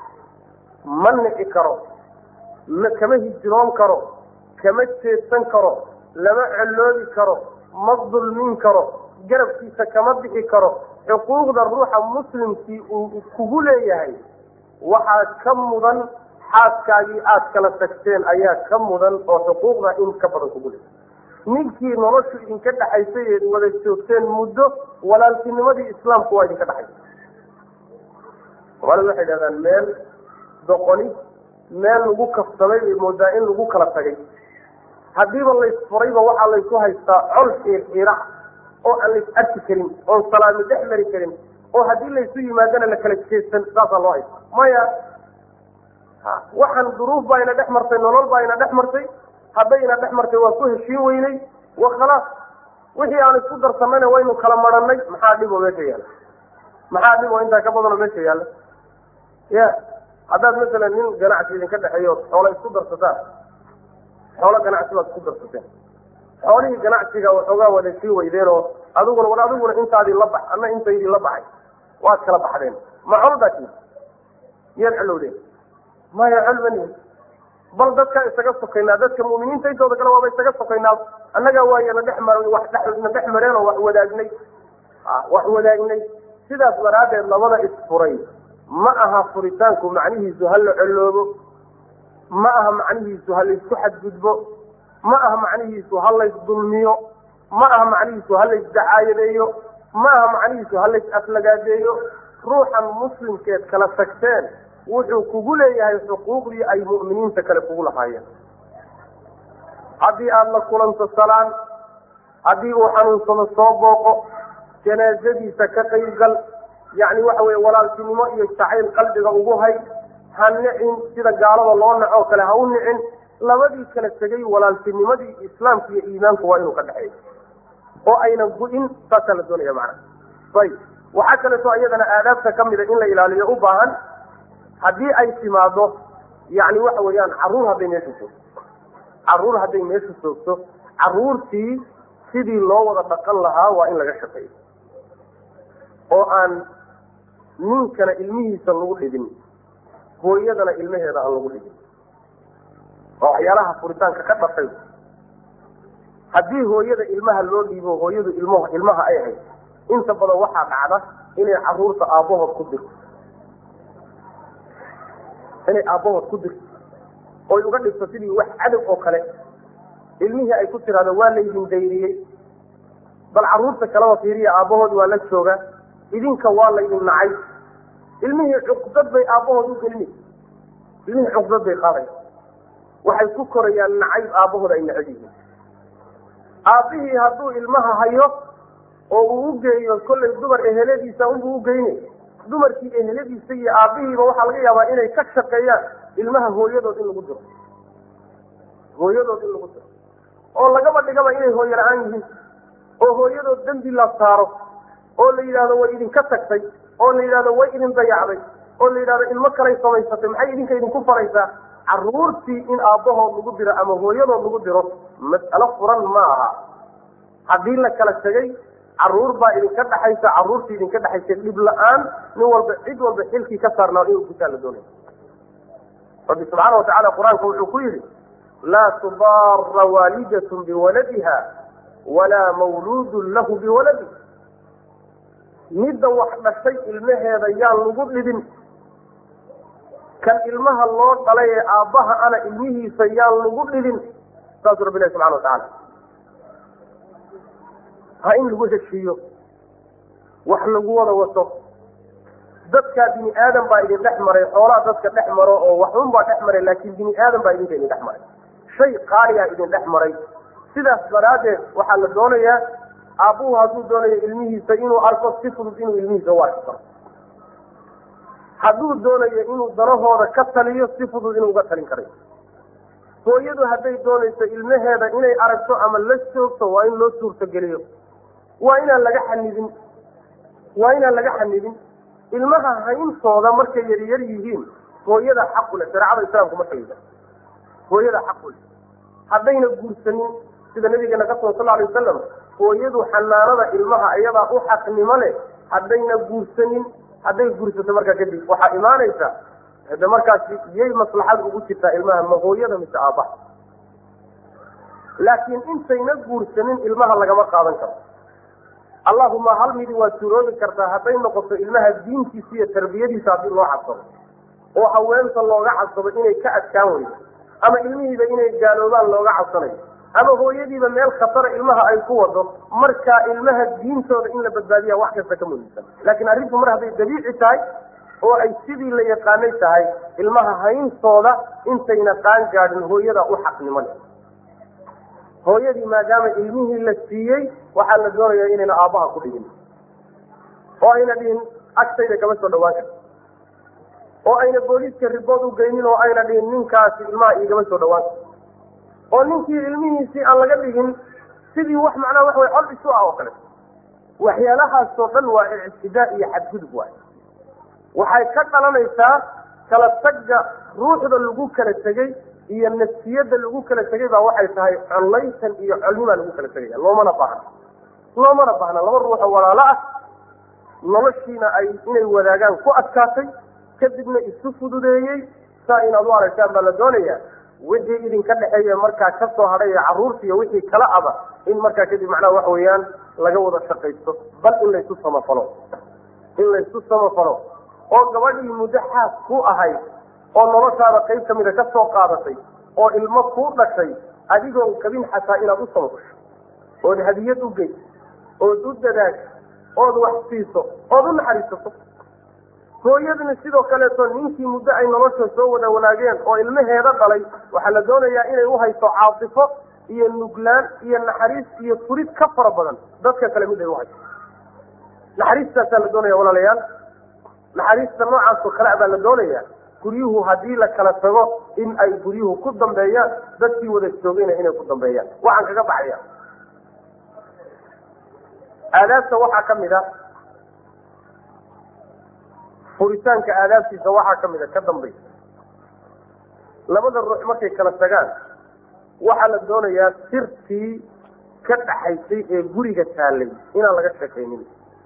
ma nici karo kama hijroon karo kama jeedsan karo lama colloobi karo ma dulmin karo garabkiisa kama bixi karo xuquuqda ruuxa muslimkii uu kugu leeyahay waxaa ka mudan xaaskaagii aada kala tagteen ayaa ka mudan oo xuquuqda in ka badan kugu leeyahay ninkii noloshu idinka dhaxaysay eed wada joogteen muddo walaaltinimadii islaamku waa idinka dhaxaysay soomaalida waxay dhahdaan meel doqoni meel lagu kafsamay bay moodaa in lagu kala tagay haddiiba laysfurayba waxaa laysu haystaa col xiirxiira oo aan lays arki karin oon salaami dhex mari karin oo haddii laysu yimaadana la kala jeedsan saasaa loo haysta maya waxaan duruuf baa ina dhex martay nolol baa ina dhex martay hadday ina dhex martay waa ku heshiin weynay wa khalaas wixii aan isku darsanayna waynu kala maranay maxaa dhib oo meesha yaalla maxaa dhib oo intaa ka badanoo meesha yaalla ya haddaad masalan nin ganacsi idinka dhexeeyo xoola isku darsataan xoolo ganacsi baad isku darsateen xoolihii ganacsiga waxoogaa wada sii weydeen oo adiguna war adiguna intaadii la bax anna intaydii la baxay waad kala baxdeen ma col baa tii miyaad colowdeen maya col mani bal dadkaan isaga sokaynaa dadka mu'miniinta intooda kale waaba isaga sokaynaa annagaa waaya na dhex mar wax na dhex mareen oo wax wadaagnay wax wadaagnay sidaas daraaddeed labada isfuray ma aha furitaanku macnihiisu ha la colloobo ma aha macnihiisu ha laysku xadgudbo ma aha macnihiisu ha lays dulmiyo ma aha macnihiisu ha lays dacaayadeeyo ma aha macnihiisu ha lays aflagaadeeyo ruuxan muslimkeed kala tagteen wuxuu kugu leeyahay xuquuqdii ay mu'miniinta kale kugu lahaayeen haddii aada la kulanto salaan haddii uu xanuunsado soo booqo janaasadiisa ka qaybgal yacni waxa weye walaaltinimo iyo jacayl qalbiga ugu hay ha nicin sida gaalada loo naco oo kale ha u nicin labadii kala tegay walaaltinimadii islaamka iyo iimaanku waa inuu ka dhexeeyo oo ayna gu-in saasaa la doonaya macnaha ayib waxaa kaleeto iyadana aadaabta kamida in la ilaaliyo u baahan haddii ay timaado yani waxa weeyaan caruur hadday meesha joogto caruur hadday meesha joogto caruurtii sidii loo wada dhaqan lahaa waa in laga shaqeeyo oo aan ninkana ilmihiisa lagu dhigin hooyadana ilmaheeda aan lagu dhigin waa waxyaalaha furitaanka ka dhashay haddii hooyada ilmaha loo dhiibo hooyadu ilmh ilmaha ay hayd inta badan waxaa dhacda inay caruurta aabbahood ku dirto inay aabbahood ku dirto oy uga dhigto sidii wax cadow oo kale ilmihii ay ku tiraahdo waa laydin dayriyey bal caruurta kaleba fiiriya aabbahood waa la jooga idinka waa laydin nacay ilmihii cuqdad bay aabbahood u gelinaysa ilmihii cuqdad bay qaadaya waxay ku korayaan nacayb aabbahood ay necab yihiin aabbihii hadduu ilmaha hayo oo uu u geeyo kollay dumar eheladiisa unbuu ugeynay dumarkii eheladiisa iyo aabbihiiba waxaa laga yaabaa inay ka shaqeeyaan ilmaha hooyadood in lagu diro hooyadood in lagu diro oo lagaba dhigaba inay hooyo la-aan yihiin oo hooyadood dembi la saaro oo la yidhahdo way idinka tagtay oo la yidhahdo way idin dayacday oo la yidhahdo ilmo kalay samaysatay maxay idinka idinku faraysaa carruurtii in aabbahood lagu diro ama hooyadood lagu diro mas'alo furan ma aha haddii la kala tegay carruur baa idinka dhexaysa carruurtii idinka dhexaysa dhib la-aan nin walba cid walba xilkii ka saarnaa inuu gutaa la doonaya rabbi subxaana watacaala qur-aanka wuxuu ku yidhi laa tudaara waalidatun biwaladiha walaa mawluudun lahu biwaladi midda wax dhashay ilmaheeda yaan lagu dhibin kan ilmaha loo dhalay ee aabbaha ana ilmihiisa yaan lagu dhibin saasuu rabbi ilahi subxana watacaala ha in lagu heshiiyo wax lagu wada wato dadkaa bini aadam baa idin dhex maray xoolaa dadka dhex maro oo waxun baa dhex maray laakiin bini aadam baa idinka idin dhex maray shay qaaliyaa idin dhex maray sidaas daraaddeed waxaa la doonayaa aabbuhu hadduu doonayo ilmihiisa inuu arko si fudud inuu ilmihiisa u arki karo hadduu doonayo inuu danahooda ka taliyo si fudud inuu uga talin karayo hooyadu hadday doonayso ilmaheeda inay aragto ama la joogto waa in loo suurtogeliyo waa inaan laga xanibin waa inaan laga xanibin ilmaha hayntooda markay yaryar yihiin hooyada xaqule shareecada islaamku ma sheegta hooyada xaqule haddayna guursanin sida nabigeena ka sugan sal alay wasalam hooyadu xanaanada ilmaha iyadaa u xaqnimo leh haddayna guursanin hadday guursato markaa kadib waxaa imaanaysa hade markaasi yay maslaxad ugu jirtaa ilmaha ma hooyada mise aabbaha laakiin intayna guursanin ilmaha lagama qaadan karo allahuma hal midi waa suuroobi kartaa hadday noqoto ilmaha diintiisa iyo tarbiyadiisa haddii loo cabsado oo haweenta looga cabsado inay ka adkaan weydo ama ilmihiiba inay gaaloobaan looga cabsanayo ama hooyadiiba meel khatara ilmaha ay ku wado markaa ilmaha diintooda in la badbaadiya wax kasta ka muhiimsan laakiin arrintu mar hadday dabiici tahay oo ay sidii la yaqaanay tahay ilmaha hayntooda intayna qaan gaadhin hooyada u xaqnimo leh hooyadii maadaama ilmihii la siiyey waxaa la doonayaa inayna aabbaha ku dhigin oo ayna dhihin agtayda kama soo dhawaan karto oo ayna booliiska ribood u geynin oo ayna dhihin ninkaasi ilmaha igama soo dhawaan karto oo ninkii ilmihiisii aan laga dhigin sidii wax macnaha wax way cod isu ah oo kale waxyaalahaasoo dhan waa ictidaa iyo xadgudub waay waxay ka dhalanaysaa kala tagga ruuxda lagu kala tegey iyo nafsiyadda lagu kala tegay baa waxay tahay collaysan iyo colnimaa lagu kala tegaya loomana baahna loomana baahna laba ruuxo walaalo ah noloshiina ay inay wadaagaan ku adkaatay kadibna isu fududeeyey saa inaad u aragtaan baa la doonayaa wixii idinka dhexeeya markaa ka soo hadhay ee carruurta iyo wixii kala aba in markaa kadib macnaha waxa weeyaan laga wada shaqaysto bal in laysu samafalo in laysu samafalo oo gabadhii muddo xaas ku ahayd oo noloshaada qayb ka mida ka soo qaadatay oo ilmo kuu dhashay adigoo kabin xataa inaad u samafasho ood hadiyad u geyso ood u dadaasho ood wax siiso ood u naxariisato hooyaduna sidoo kaleeto ninkii muddo ay nolosha soo wada wanaageen oo ilmaheeda dhalay waxaa la doonayaa inay u hayso caatifo iyo nuglaan iyo naxariis iyo furid ka fara badan dadka kale mid ay u hayso naxariistaasaa la doonaya walaalayaal naxariista noocaasoo kale baa la doonayaa guryuhu haddii la kala tago in ay guryuhu ku dambeeyaan dadkii wada joogayna inay ku dambeeyaan waxaan kaga baxaya aadaabta waxaa ka mid a furitaanka aadaabtiisa waxaa ka mid a ka dambaysa labada ruux markay kala tagaan waxaa la doonayaa sirtii ka dhaxaysay ee guriga taallay inaan laga sheekaynin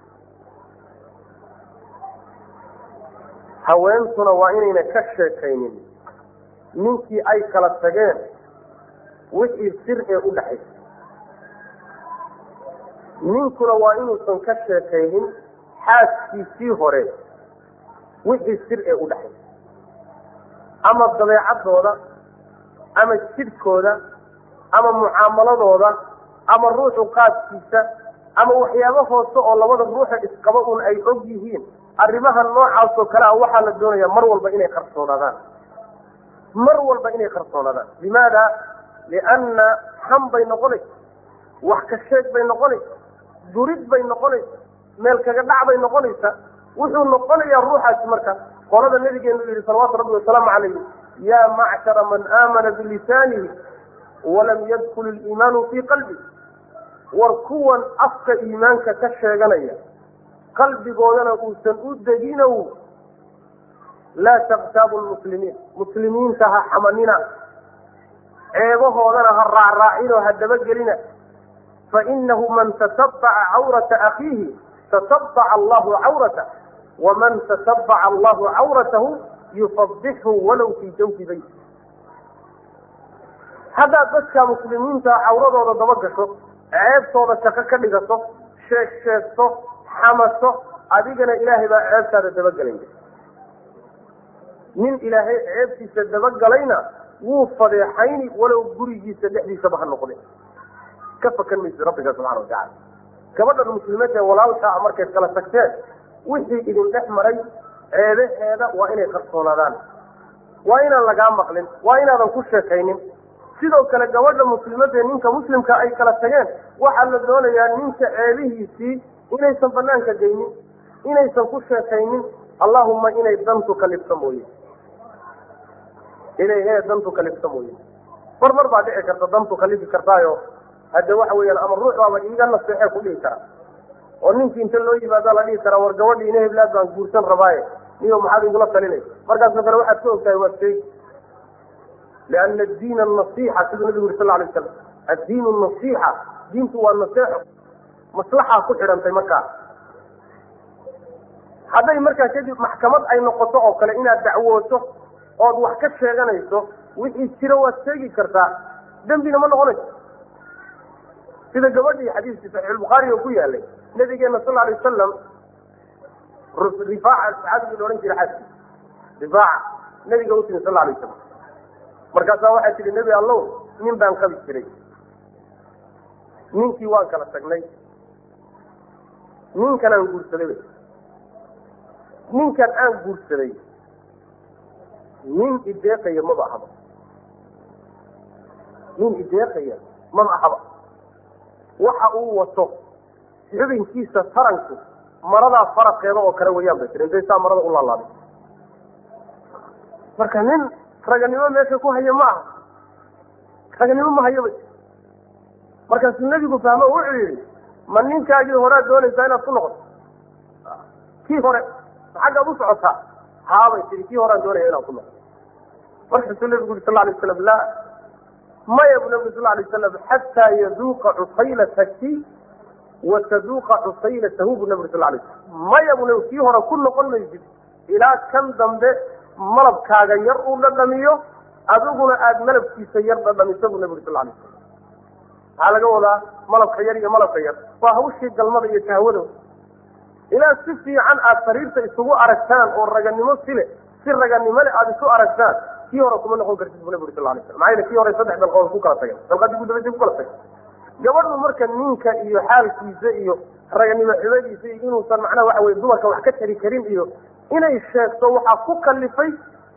haweentuna waa inayna ka sheekaynin ninkii ay kala tageen wixii sir ee u dhaxaysay ninkuna waa inuusan ka sheekaynin xaaskiisii hore wixii sir ee u dhaxaysay ama dabeecadooda ama jidhkooda ama mucaamaladooda ama ruuxu qaadkiisa ama waxyaabo hoose oo labada ruuxa isqaba un ay og yihiin arrimaha noocaasoo kale ah waxaa la doonayaa mar walba inay qarsoonaadaan mar walba inay qarsoonaadaan limaada lianna xam bay noqonaysa wax ka sheeg bay noqonaysa durid bay noqonaysa meel kaga dhac bay noqonaysa wuxuu noqonayaa ruuxaasi marka qolada nabigeenu yihi salawaatu rabbi wasalaamu calayh yaa macshara man aamana bilisaanihi walam yadkul iliimaanu fii qalbi, war kuwan afka iimaanka ka sheeganaya qalbigoodana uusan u deginow laa taktaabu lmuslimiin, muslimiinta ha xamanina, ceebahoodana ha raacraacinoo ha dabagelina, fainahu man tatabbaca cawrata akiihi tatabbaca allahu cawratah, waman tatabbaca allahu cawratahu yufadixhu walow fii jawfi bayt. haddaad dadka muslimiinta cawradooda daba gasho, ceebtooda shaqo ka dhigato, sheeg sheegto, xamato, adigana ilaahay baa ceebtaada dabagelaya. nin ilaahay ceebtiisa dabagalayna wuu fadeexayni walow gurigiisa dhexdiisaba ha noqde, ka fakan maysa rabbiga subxana watacala. gabadhan muslimeed ee walaalkaa markay kala tagteen, wixii idin dhex maray ceebaheeda waa inay qarsoonaadaan, waa inaan lagaa maqlin, waa inaadan ku sheekaynin. sidoo kale gabadha muslimadee ninka muslimka ay kala tageen, waxaa la doonayaa ninka ceebihiisii inaysan banaanka geynin, inaysan ku sheekaynin, allahuma inay dantu kalifta mooye inay he dantu kalifta mooye mar mar baa dhici karta dantu kalifi kartaayo hadde waxa weeyaan ama ruux baaba iiga naseexee ku dhihi kara, oo ninkii inta loo yimaada la dhihi karaa war gabadhii ina heblaad baan guursan rabaaye niyo maxaad igula talinaysa, markaasoo kale waxaad ka ogtahay waa sheegi. liana addiina anasiixa siduu nabigu yuri sal lla alay wasalam, addiinu nasiixa, diintu waa naseexo, maslaxaa ku xidhantay. markaa hadday markaa kadib maxkamad ay noqoto oo kale inaad dacwooto ood wax ka sheeganayso, wixii jira waad sheegi kartaa, dembina ma noqonayso. sida gabadhii xadiiskii saxiixulbukhaari oo ku yaalay nabigeena sal alay wasalam, rifaaca saxaabigii la odhan jiray xaaski rifaaca nabiga u timi sal alay wasalam, markaasaa waxay tihi nebi allow nin baan qabi jiray, ninkii waan kala tagnay, ninkan aan guursaday ninkan aan guursaday nin ideeqaya maba ahaba nin ideeqaya maba ahaba waxa uu wato xubinkiisa taranku maradaa faraqeeda oo kale wayaan bay tiri, intay saa marada u laalaabay. marka nin raganimo meesha ku haya ma aha, raganimo ma hayo. markaasuu nebigu fahmo o wuxuu yihi, ma ninkaagii horead doonaysaa inaad ku noqoto? kii hore xaggaad u socotaa? haabay tii kii horean doonaya inaad ku noqoto. markaasuu nebigu yuri sal la alay waslam, laa maya bu nabigu sal la alay wasalam, xataa yaduuqa cusaylataki wa taduuqa cusaylatahu bu nabi sal la alay wasalam, maya bu nabi kii hore ku noqon maysid ilaa kan dambe malabkaaga yar uu dhadhamiyo, adiguna aada malabkiisa yar dhadhamiso bu nabi sal la alay wasalam. maxaa laga wadaa malabka yar iyo malabka yar? waa hawshii galmada iyo shahwado. ilaa si fiican aada sariirta isugu aragtaan oo raganimo sile si raganimo le aada isu aragtaan, kii hore kuma noqon kartid bu nabi uri sal la alay slam. maxaa yele kii hore saddex dalqood ku kala tageen, dalqadii gudabasay ku kala tageen. gabadhu marka ninka iyo xaalkiisa iyo raganimo xubadiisa iyo inuusan macnaha waxa weye dumarka wax ka tari karin iyo inay sheegto waxaa ku kalifay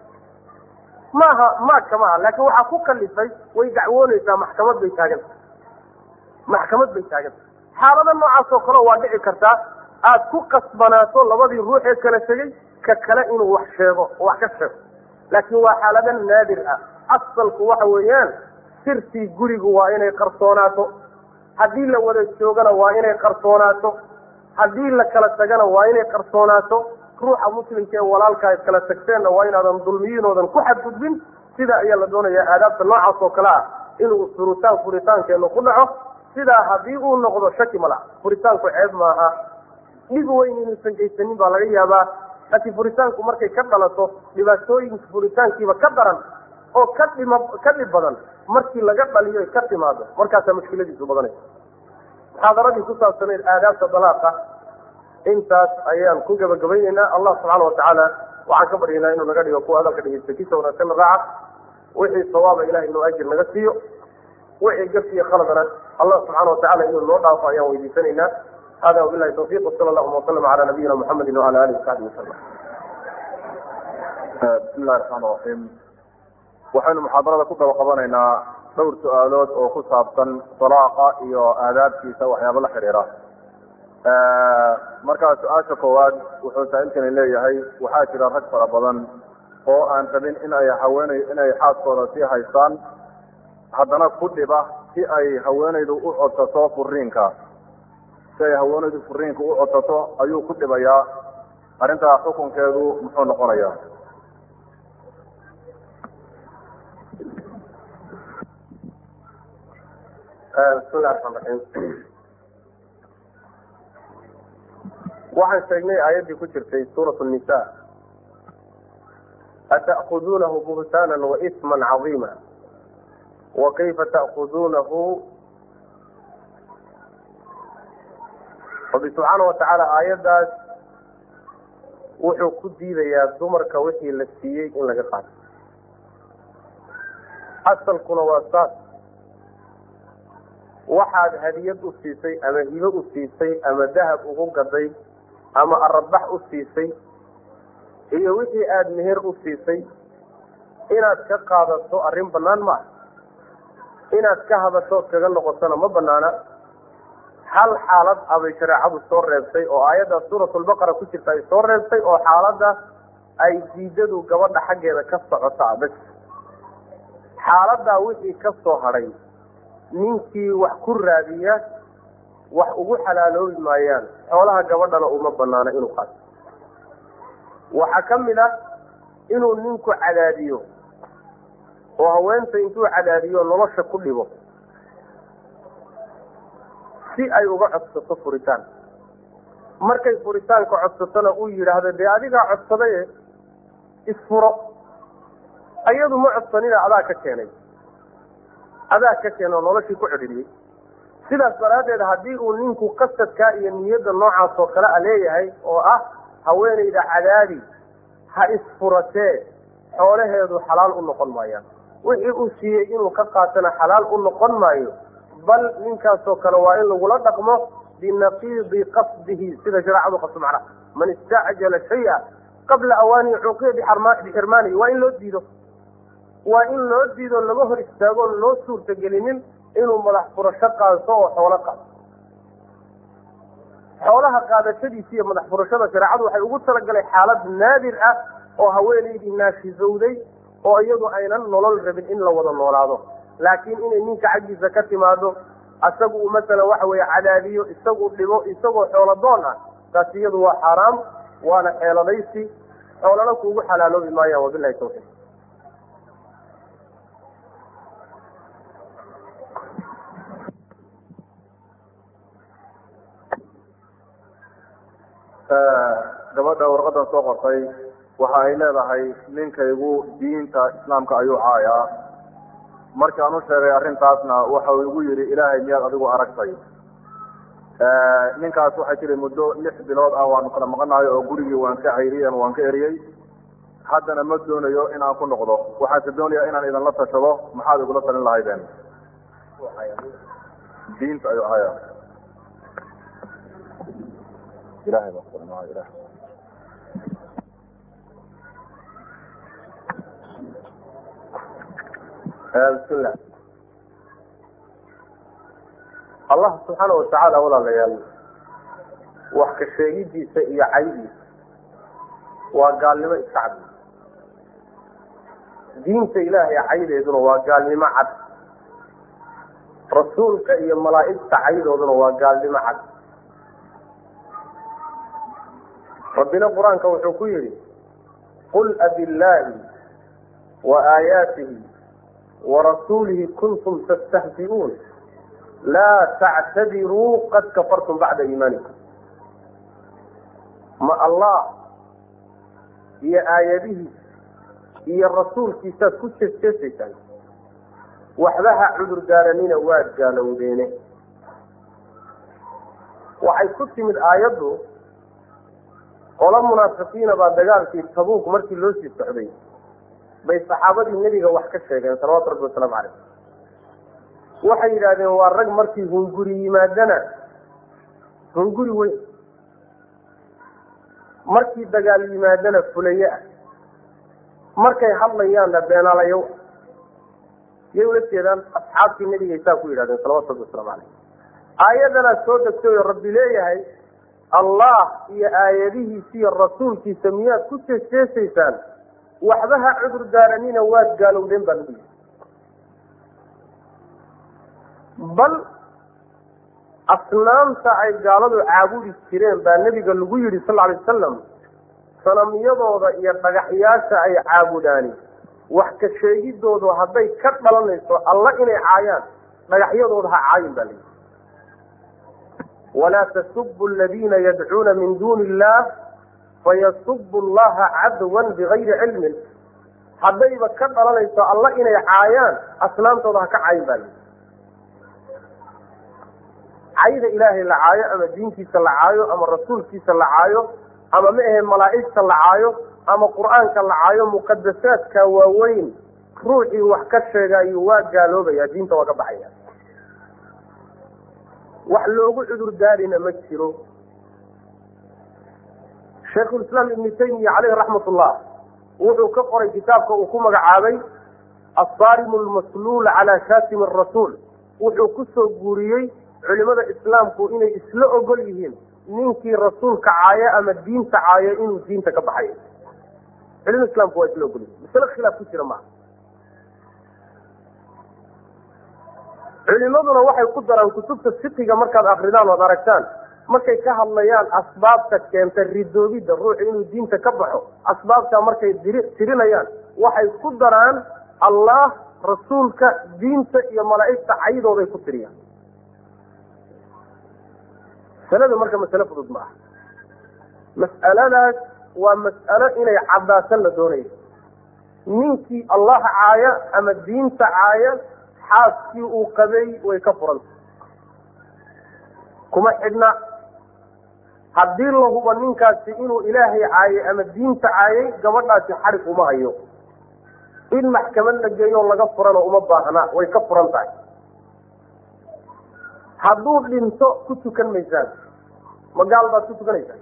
maaha maadka maaha, laakin waxaa ku kalifay way dacwoonaysaa, maxkamad bay taaganta maxkamad bay taaganta xaalada noocaas oo kale waa dhici kartaa aada ku qasbanaato labadii ruux ee kala tegey ka kale inuu wax sheego oo wax ka sheego, laakin waa xaalada naadir ah. asalku waxa weeyaan sirtii gurigu waa inay qarsoonaato, haddii la wada joogana waa inay qarsoonaato, haddii la kala tagana waa inay qarsoonaato. ruuxa muslimka ee walaalkaa kala tagteenna waa inaadan dulmiyiinoodan ku xadgudbin. sidaa ayaa la doonayaa aadaabta noocaas oo kale ah inuu furitaan furitaankeenu ku dhaco. sidaa haddii uu noqdo shaki mala, furitaanku ceeb maaha, dhib weyn inuusan geysanin baa laga yaabaa, laakiin furitaanku markay ka dhalato dhibaatooyinka furitaankiiba ka daran oo ka dhima ka dhib badan markii laga dhaliyo ka timaado, markaasaa mushkiladiisu badanaysa. muxaadaradii ku saabsaneyd aadaabta dalaaqa intaas ayaan ku gabagabaynaynaa. allah subxaana watacaala waxaan ka baryaynaa inuu naga dhigo kuwa hadalka dhegeysta kiisa wanaagsanna raaca, wixii sawaaba ilahay inuu ajir naga siiyo, wixii gaf iyo khaladana allah subxaana watacala inuu noo dhaafo ayaan weydiisanaynaa. hada wabilahi tawfiq, wasala allahuma wasalama cala nabiyina muxamedi wala alihi wasaxbi wasalam. bismi illahi raxmaan raxiim. waxaynu muxaadarada ku daba qabanaynaa dhowr su-aalood oo ku saabsan dalaaqa iyo aadaabkiisa waxyaaba la xiriira. markaa su-aasha koowaad wuxuu saa-ilkani leeyahay, waxaa jira rag fara badan oo aan rabin in ay haweeney inay xaaskooda sii haystaan haddana ku dhiba si ay haweenaydu u codsato furiinka si ay haweenaydu furiinka u codsato ayuu ku dhibayaa arrintaa xukunkeedu muxuu noqonayaa? bismillahi raxmaan raxiim. waxaan sheegnay aayaddii ku jirtay suurat nisa, ata'kuduunahu buhtaanan waisman cadiima wakayfa ta'kuduunahu. rabbi subxaana watacaala aayaddaas wuxuu ku diidayaa dumarka wixii la siiyey in laga qaato. asalkuna waa saas, waxaad hadiyad u siisay ama hibo u siisay ama dahab ugu gaday ama arabax u siisay iyo wixii aada meher u siisay inaad ka qaadato arrin banaan maaha. inaad ka hadasho kaga noqotona ma banaana. hal xaalad abay shareecadu soo reebtay oo aayadda suuratulbaqara ku jirta ay soo reebtay oo xaaladda ay diidadu gabadha xaggeeda ka socotaa bas. xaaladdaa wixii ka soo hadhay ninkii wax ku raadiya wax ugu xalaaloobi maayaan, xoolaha gabadhana uma banaana inuu qaato. waxaa ka mid ah inuu ninku cadaadiyo oo haweenta intuu cadaadiyo nolosha ku dhibo si ay uga codsato furitaan. markay furitaanka codsatona uu yidhaahdo dee adigaa codsadaye isfuro, ayadu ma codsanina adaa ka keenay adaa ka keena oo noloshii ku cidhidhiyey. sidaas daraaddeed haddii uu ninku qasadkaa iyo niyadda noocaas oo kale a leeyahay oo ah haweenayda cadaadi ha isfuratee, xoolaheedu xalaal u noqon maayaan. wixii uu siiyey inuu ka qaatana xalaal u noqon maayo, bal ninkaasoo kale waa in lagula dhaqmo binaqiidi qasdihi, sida shareecadu qabto. macnaha man istacjala shaya qabla awaani cuqiya bixirmaanihi, waa in loo diido waa in loo diido laga hor istaago loo suurtagelinin inuu madax furasho qaato oo xoolo qaato. xoolaha qaadashadiisa iyo madax furashada shareecadu waxay ugu talagalay xaalad naadir ah oo haweenaydii naashizowday oo iyadu aynan nolol rabin in la wada noolaado, laakiin inay ninka xaggiisa ka timaado isagu uu masalan waxa weeye cadaadiyo, isagu dhibo, isagoo xoolo doon ah, taas iyadu waa xaaraam, waana xeeladaysi, xoolana kuugu xalaaloobi maayaan. wabilahi tawfiiq. gabadha warqadan soo qortay waxa ay leedahay ninkaygu diinta islaamka ayuu caayaa. markaan u sheegay arrintaasna waxa uu igu yidhi ilaahay miyaad adigu aragtay? ninkaas waxay tihi muddo lix bilood ah waanu kala maqanahay oo gurigii waan ka cayriyey ama waan ka eriyey, haddana ma doonayo inaan ku noqdo. waxaase doonayaa inaan idinla tashado, maxaad igula talin lahaydeen? diinta ayuu caayaa. ilahay baa kulanaa ilahay. bismillah. allah subxaana watacaala walaalayaal, wax ka sheegidiisa iyo caydiisa waa gaalnimo iska cad. diinta ilaahay caydeeduna waa gaalnimo cad. rasuulka iyo malaa'igta caydooduna waa gaalnimo cad. rabbina qur-aanka wuxuu ku yidhi qul abillaahi wa aayaatihi warasuulihi kuntum tastahzi'uun laa tactadiruu qad kafartum bacda iimaanikum. ma allah iyo aayadihiisa iyo rasuulkiisaad ku jeesjeesaysaan, waxba ha cudur daaranina waad gaalowdeene. waxay ku timid aayaddu qolo munaafiqiina baa dagaalkii tabuuk markii loo sii socday bay saxaabadii nebiga wax ka sheegeen salawatu rabbi wasalaamu caleyh. waxay yidhaahdeen waa rag markii hunguri yimaadana hunguri weyn, markii dagaal yimaadana fulaye ah, markay hadlayaanna beenaalayo. yay ula jeedaan asxaabtii nebiga isaa ku yidhahdeen salawatu rabbi wasalaamu caleyh. aayaddanaa soo degtay oo rabbi leeyahay allah iyo aayadihiisa iyo rasuulkiisa miyaad ku jeesjeesaysaan, waxba ha cudur daaranina waad gaalowdeen baa lagu yidhi. bal asnaamta ay gaaladu caabudi jireen baa nebiga lagu yidhi sal alay wasalam sanamyadooda iyo dhagaxyaasha ay caabudaani wax ka sheegidoodu hadday ka dhalanayso alla inay caayaan dhagaxyadooda ha caayin baa layidhi walaa tasubu aladiina yadcuuna min duuni illah fayasubu allaha cadwan bigayri cilmin haddayba ka dhalanayso alla inay caayaan asnaamtooda ha ka caayin baa layidhi cayda ilaahay la caayo ama diintiisa la caayo ama rasuulkiisa la caayo ama ma ahe malaa'igta la caayo ama qur'aanka la caayo muqadasaadka waaweyn ruuxii wax ka sheegayo waa gaaloobaya diinta waa ka baxaya wax loogu cudur daarina ma jiro shaykhulislaam ibnu taymiya caleyhi raxmat ullah wuxuu ka qoray kitaabka uu ku magacaabay assaarimu almasluul calaa shaatimi arasuul wuxuu ku soo guuriyey culimada islaamku inay isla ogol yihiin ninkii rasuulka caayo ama diinta caayo inuu diinta ka baxayo culimada islaamku waa isla ogol yihiin masale khilaaf ku jira maaha culimaduna waxay ku daraan kutubta fiqiga markaad akridaan oad aragtaan markay ka hadlayaan asbaabta keenta ridoobidda ruuxu inuu diinta ka baxo asbaabtaa markay tirinayaan waxay ku daraan allah rasuulka diinta iyo malaa'igta caydooday ku tiriyaan masaladu marka masale fudud ma aha mas'aladaas waa mas'alo inay caddaasan la doonayo ninkii allah caaya ama diinta caaya xaaskii uu qabay way ka furanta kuma xidhna haddii la hubo ninkaasi inuu ilaahay caayay ama diinta caayay gabadhaasi xarig uma hayo in maxkamad la geeyo laga furano uma baahna way ka furan tahay hadduu dhinto ku tukan maysaan magaal baad ku tukanaysaa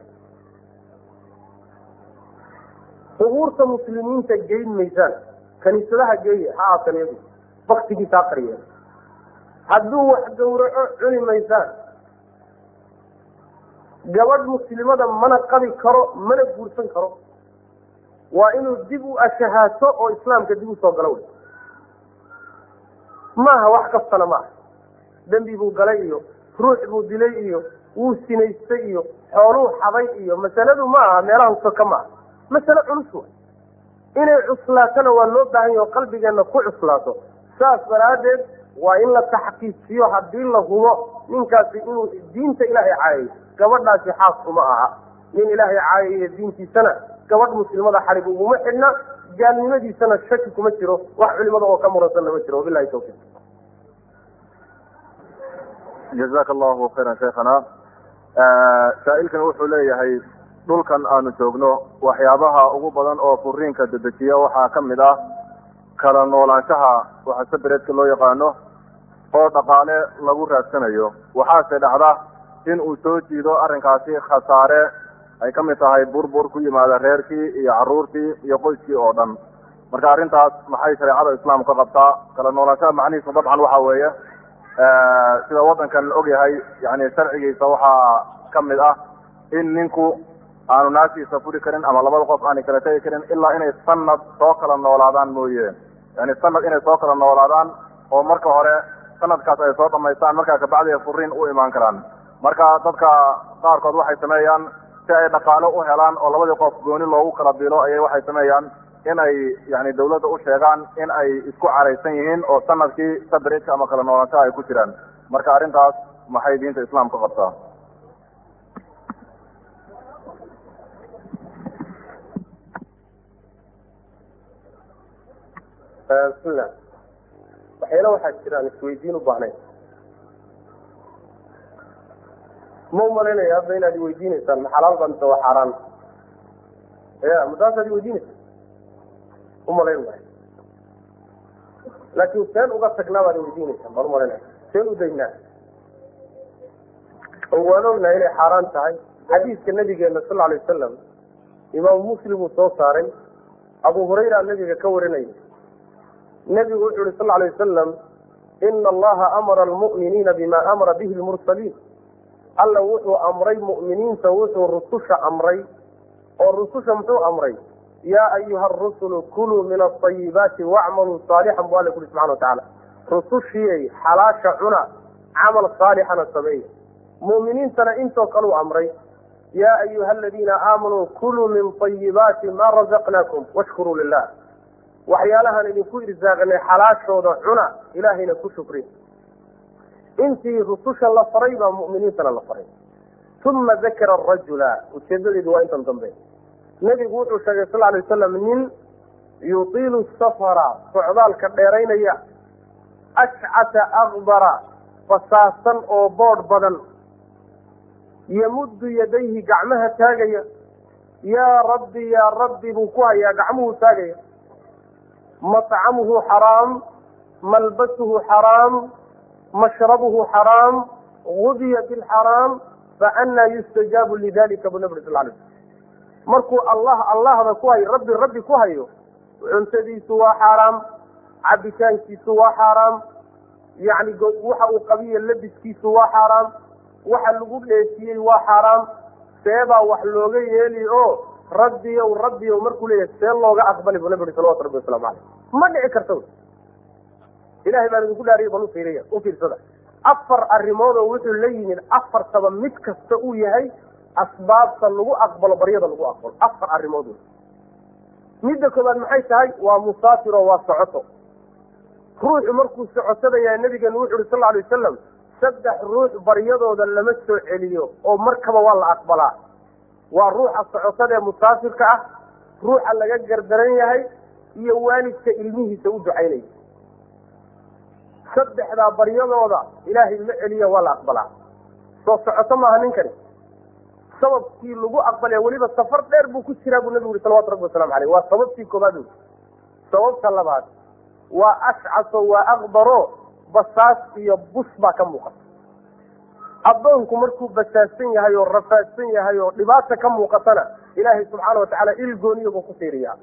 qubuurta muslimiinta geyn maysaan kaniisadaha geeya ha aatan iyadu baktigiisa ha qariya hadduu wax gawraco cuni maysaan gabadh muslimada mana qabi karo mana guursan karo waa inuu dib u ashahaato oo islaamka dib usoo galo wey maaha wax kastana maaha dembi buu galay iyo ruux buu dilay iyo wuu sinaystay iyo xooluu xaday iyo masaladu ma aha meelaha soka maaha masale culus wa inay cuslaatona waa loo baahan yaho qalbigeenna ku cuslaato saas daraaddeed waa in la taxqiijiyo haddii la hubo ninkaasi inuu diinta ilaahay caayay gabadhaasi xaas uma aha nin ilaahay caayayo diintiisana gabadh muslimada xarig uguma xidhna gaalnimadiisana shaki kuma jiro wax culimada oo ka muransanna ma jiro wabilahi tawfiiq jazaka allahu khayran shaykhana saa-ilkan wuxuu leeyahay dhulkan aanu joogno waxyaabaha ugu badan oo furiinka dedejiya waxaa ka mid ah kala noolaanshaha waxa sabereedka loo yaqaano oo dhaqaale lagu raadsanayo waxaase dhacda in uu soo jiido arrinkaasi khasaare ay ka mid tahay burbur ku yimaada reerkii iyo carruurtii iyo qoyskii oo dhan marka arrintaas maxay shareecada islaamku ka qabtaa kala noolaanshaha macnihiisu dabcan waxa weeye sida waddankan la ogyahay yani sharcigiisa waxaa ka mid ah in ninku aanu naagtiisa furi karin ama labada qof aanay kala tegi karin ilaa inay sanad soo kala noolaadaan mooye yani sanad inay soo kala noolaadaan oo marka hore sanadkaas ay soo dhamaystaan markaa kabacdi ay furiin u imaan karaan marka dadka qaarkood waxay sameeyaan si ay dhaqaalo u helaan oo labadii qof gooni loogu kala bilo ayay waxay sameeyaan in ay yani dawladda u sheegaan in ay isku caraysan yihiin oo sanadkii sabrejka ama kala noolaanshaha ay ku jiraan marka arrintaas maxay diinta islaamka qabtaa bismillah waxyaala waxaa jiraan isweydiin u baahnayn ma umalaynaya hadda inaad iweydiineysaan ma xalaal baa mise waa xaaraan ya mataasaad iweydiineysaa umalayn maayo laakin seen uga tagnaa baad iweydiineysaan baan umalaynaya seen u daynaa oo waan ognahay inay xaaraan tahay xadiiska nabigeena sal alay wasalam imaamu muslim uu soo saaray abu hurayra nabiga ka warinaya nabigu wuxu uhi sal alay wasalam ina allaha amara almu'miniina bima amara bihi lmursaliin alla wuxuu amray mu'miniinta wuxuu rususha amray oo rususha muxuu amray yaa ayuha arusulu kuluu min aayibaati wacmaluu saalixan bu alla ku uhi subxana watacaala rusushiiyay xalaasha cuna camal saalixana sameeya mu'miniintana intoo kaleu amray yaa ayuha aladiina aamanuu kuluu min tayibaati maa razaqnaakum washkuruu lilah waxyaalahaan idinku irsaaqnay xalaashooda cuna ilaahayna ku shukri intii rususha la faray baa mu'miniintana la faray uma dakara arajula ujeedadeedu waa intan dambe nebigu wuxuu sheegay sal alay wasalam nin yutiilu safara socdaalka dheeraynaya ashcata akbara fasaasan oo boodh badan yamuddu yadayhi gacmaha taagaya yaa rabbi yaa rabbi buu ku hayaa gacmuhu taagaya maطcamuhu xaraam malbasuhu xaraam mashrabuhu xaraam gudiya bilxaraam faanaa yustajaabu lidalika buu nabig sal lay sl markuu allah allahda ku hayo rabbi rabbi ku hayo cuntadiisu waa xaaraam cabitaankiisu waa xaaraam yani waxa uu qabiyo labiskiisu waa xaaraam waxa lagu dheesiyey waa xaaraam seebaa wax looga yeeli oo rabbiyow rabbiyow markuu leeyahay see looga aqbali buu nabi ui salawatu rabbi waslamu caleyh ma dhici karta ilahay baan idinku dhaariya bal ufiiriya u fiirsada afar arrimoodoo wuxuu la yimid afartaba mid kasta uu yahay asbaabta lagu aqbalo baryada lagu aqbalo afar arrimood wey midda koobaad maxay tahay waa musaafiro waa socoto ruuxu markuu socotadayaa nabigeenu wuxu uhi sal alay wasalam saddex ruux baryadooda lama soo celiyo oo markaba waa la aqbalaa waa ruuxa socotada ee musaafirka ah ruuxa laga gardaran yahay iyo waalidka ilmihiisa u ducaynaya saddexdaa baryadooda ilaahay ma celiya waa la aqbalaa soo socoto maaha ninkani sababkii lagu aqbalaya weliba safar dheer buu ku jiraa buu nabigu ui salawatu rabbi wasalamu aleyh waa sababtii koobaad wey sababta labaad waa ashcaso waa akbaro basaas iyo bus baa ka muuqata addoonku markuu basaasan yahay oo rafaadsan yahay oo dhibaata ka muuqatana ilaahay subxaana watacaala ilgooniya buu ku fiiriyaa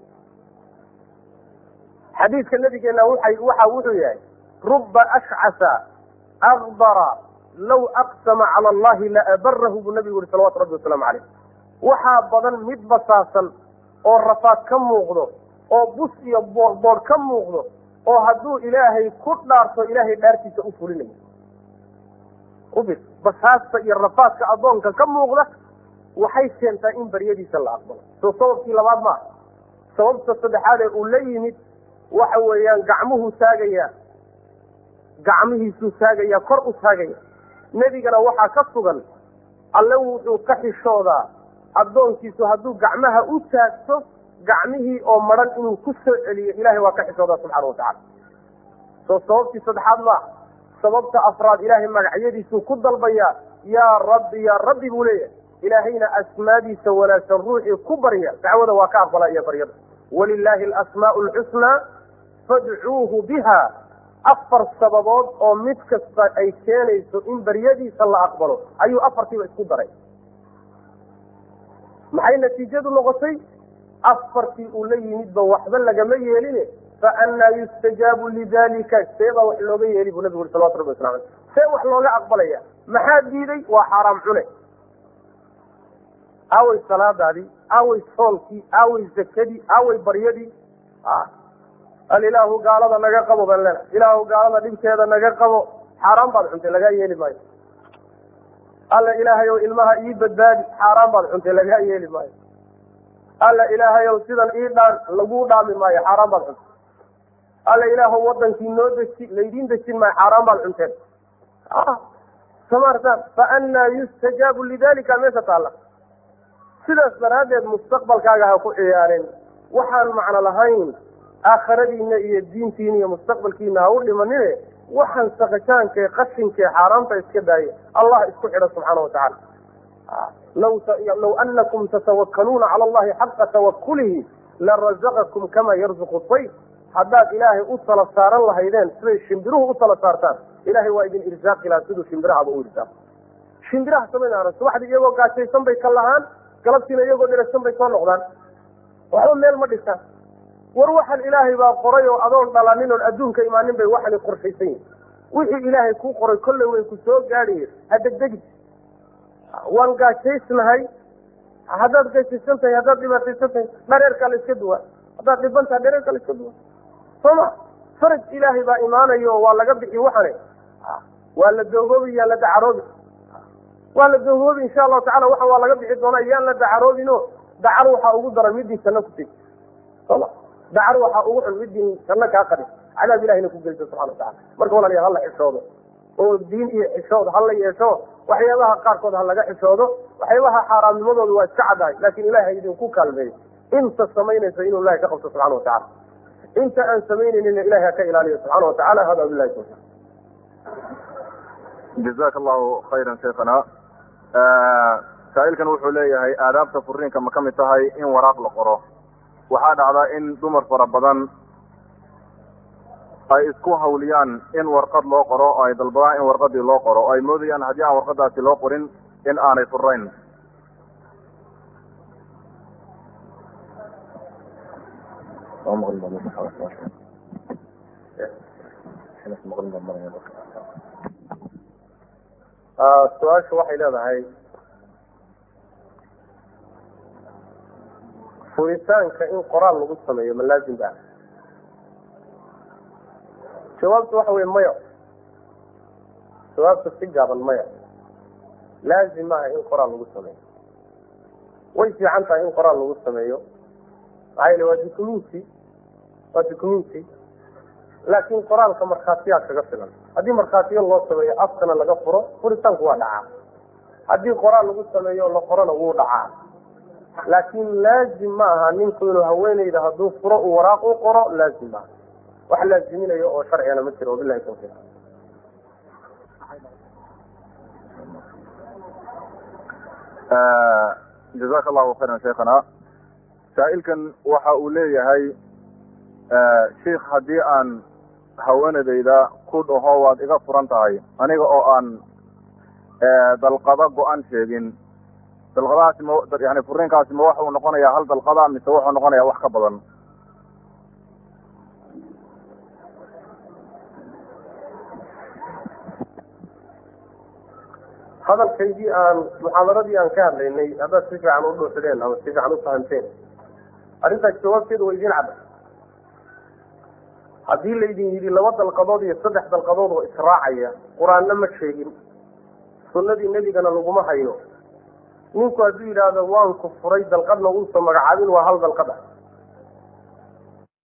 xadiidka nabigeena waxa wuxuu yahay ruba ashcasa akbara law aqsama cala allahi laabarahu buu nabigu yihi salawatu rabbi wasalaamu caleyh waxaa badan mid basaasan oo rafaad ka muuqdo oo bus iyo boorboor ka muuqdo oo hadduu ilaahay ku dhaarto ilaahay dhaartiisa u fulinayo ubir basaasta iyo rafaadka addoonka ka muuqda waxay keentaa in baryadiisa la aqbalo soo sababkii labaad maaha sababta saddexaad ee uu la yimid waxa weeyaan gacmuhu taagaya gacmihiisuu taagaya kor u taagaya nebigana waxaa ka sugan alle wuxuu ka xishoodaa addoonkiisu hadduu gacmaha u taagto gacmihii oo maran inuu ku soo celiyo ilahay waa ka xishoodaa subxaana watacala soo sababtii saddexaad maaha sababta afraad ilaahay magacyadiisuu ku dalbayaa yaa rabbi yaa rabbi buu leeyahay ilaahayna asmaadiisa wanaagsan ruuxii ku barya dacwada waa ka aqbalaa iyo baryada walilaahi alasmaau alxusnaa fadcuuhu biha afar sababood oo mid kasta ay keenayso in baryadiisa la aqbalo ayuu afartiiba isku daray maxay natiijadu noqotay afartii uu la yimidba waxba lagama yeeline faanaa yustajaabu lidalika see baa wax looga yeeli buu nabigu ui salawatu rabbi wasala aleyh see wax looga aqbalaya maxaa diiday waa xaaraam cune aaway salaadaadii aaway soonkii aaway zakadii aaway baryadii al ilaahu gaalada naga qabo baan lena ilaahu gaalada dhibkeeda naga qabo xaaraan baad cuntay lagaa yeeli maayo alla ilaahay ow ilmaha ii badbaadi xaaraan baad cuntay lagaa yeeli maayo alla ilaahay ow sidan ii dhaan laguu dhaami maayo xaaraan baad cuntay alla ilaahu wadankii noo deji laydiin dejin maayo xaaraan baad cunteen samaartaan faanaa yustajaabu lidalika meesha taalla sidaas daraaddeed mustaqbalkaaga ha ku ciyaareen waxaan macno lahayn aakhiradiina iyo diintiina iyo mustaqbalkiina ha u dhimanine waxaan sakitaankae qashinkae xaaraanta iska daaya allah isku xidha subxaana watacaala law anakum tatawakkaluuna cala allahi xaqa tawakulihi larazaqakum kama yarzuqu dayf haddaad ilaahay u tala saaran lahaydeen siday shimbiruhu u tala saartaan ilahay waa idin irsaaqi lahaa siduu shimbirahaba u irsaaqo shimbiraha samaynaan subaxdii iyagoo gaajaysan bay ka lahaan galabtiina iyagoo dhiragsan bay soo noqdaan waxba meel ma dhistaan war waxan ilaahay baa qoray oo adoon dhalanin oon adduunka imaanin bay waxani qorshaysan yihin wixii ilaahay kuu qoray kolley way ku soo gaadhaye ha degdegi waan gaajaysnahay haddaad gaajaysan tahay haddaad dhibaataysan tahay dhareerkaa la iska duwaa haddaad dhiban tahay dhareerkaa la iska duwaa sooma faraj ilaahay baa imaanayo waa laga bixi waxane waa la doogoobi yaan la dacaroobi waa la doogoobi insha allahu tacala waxa waa laga bixi doonaa yaan la dacaroobino dacar waxaa ugu daran midii janno ku tegi soma dacar waxaa ugu xun midii janno kaa qadin cadaab ilahina ku geliso subxana watacala marka walaaliya hala xishoodo oo diin iyo xishood hala yeesho waxyaabaha qaarkood ha laga xishoodo waxyaabaha xaaraamnimadooda waa iska caddahay laakin ilahay idinku kaalmeeyo inta samaynaysa inuu ilahay ka qabto subxana watacala inta aan samaynaynin ilahay ha ka ilaaliyo subxaana watacala hada bilahi tawfiq jazaka allahu khayran sheekhana saa-ilkan wuxuu leeyahay aadaabta furiinka ma kamid tahay in waraaq la qoro waxaa dhacdaa in dumar fara badan ay isku hawliyaan in warqad loo qoro oo ay dalbadaan in warqadii loo qoro oo ay moodayaan haddii aan warqadaasi loo qorin in aanay furayn su-aashu waxay leedahay furitaanka in qoraal lagu sameeyo ma laazim ba jawaabtu waxa wey maya jawaabtu si gaaban maya laazim maaha in qoraal lagu sameeyo way fiican tahay in qoraal lagu sameeyo maxaa yele waa documenti waa documenti laakin qoraalka markhaatiyaa kaga filan haddii markhaatiyo loo sameeyo afkana laga furo furitaanku waa dhacaa haddii qoraal lagu sameeyo la qorona wuu dhacaa laakin laazim ma aha ninku inuu haweeneyda hadduu furo uu waraaq u qoro laazim maaha wax laaziminayo oo sharcigana ma jiro wabilahi tawfiiq jazaka allahu khayran sheekhana saa-ilkan waxa uu leeyahay sheikh haddii aan haweenadayda ku dhaho waad iga furan tahay aniga oo aan dalqado go-an sheegin dalqadahaasi ma yani furiinkaasi ma waxa uu noqonayaa hal dalqada mise wuxuu noqonayaa wax ka badan hadalkaydii aan muxaadaradii aan ka hadlaynay haddaad si fiican u dhuuxdeen ama si fiican u fahamteen arrintaas jawaabteedu waa idiin cadda haddii laydin yidhi laba dalqadood iyo saddex dalqadood oo israacaya qur-aanna ma sheegin sunnadii nebigana laguma hayo ninku hadduu yidhaahdo waan ku furay dalqadna uusa magacaabin waa hal dalqad ah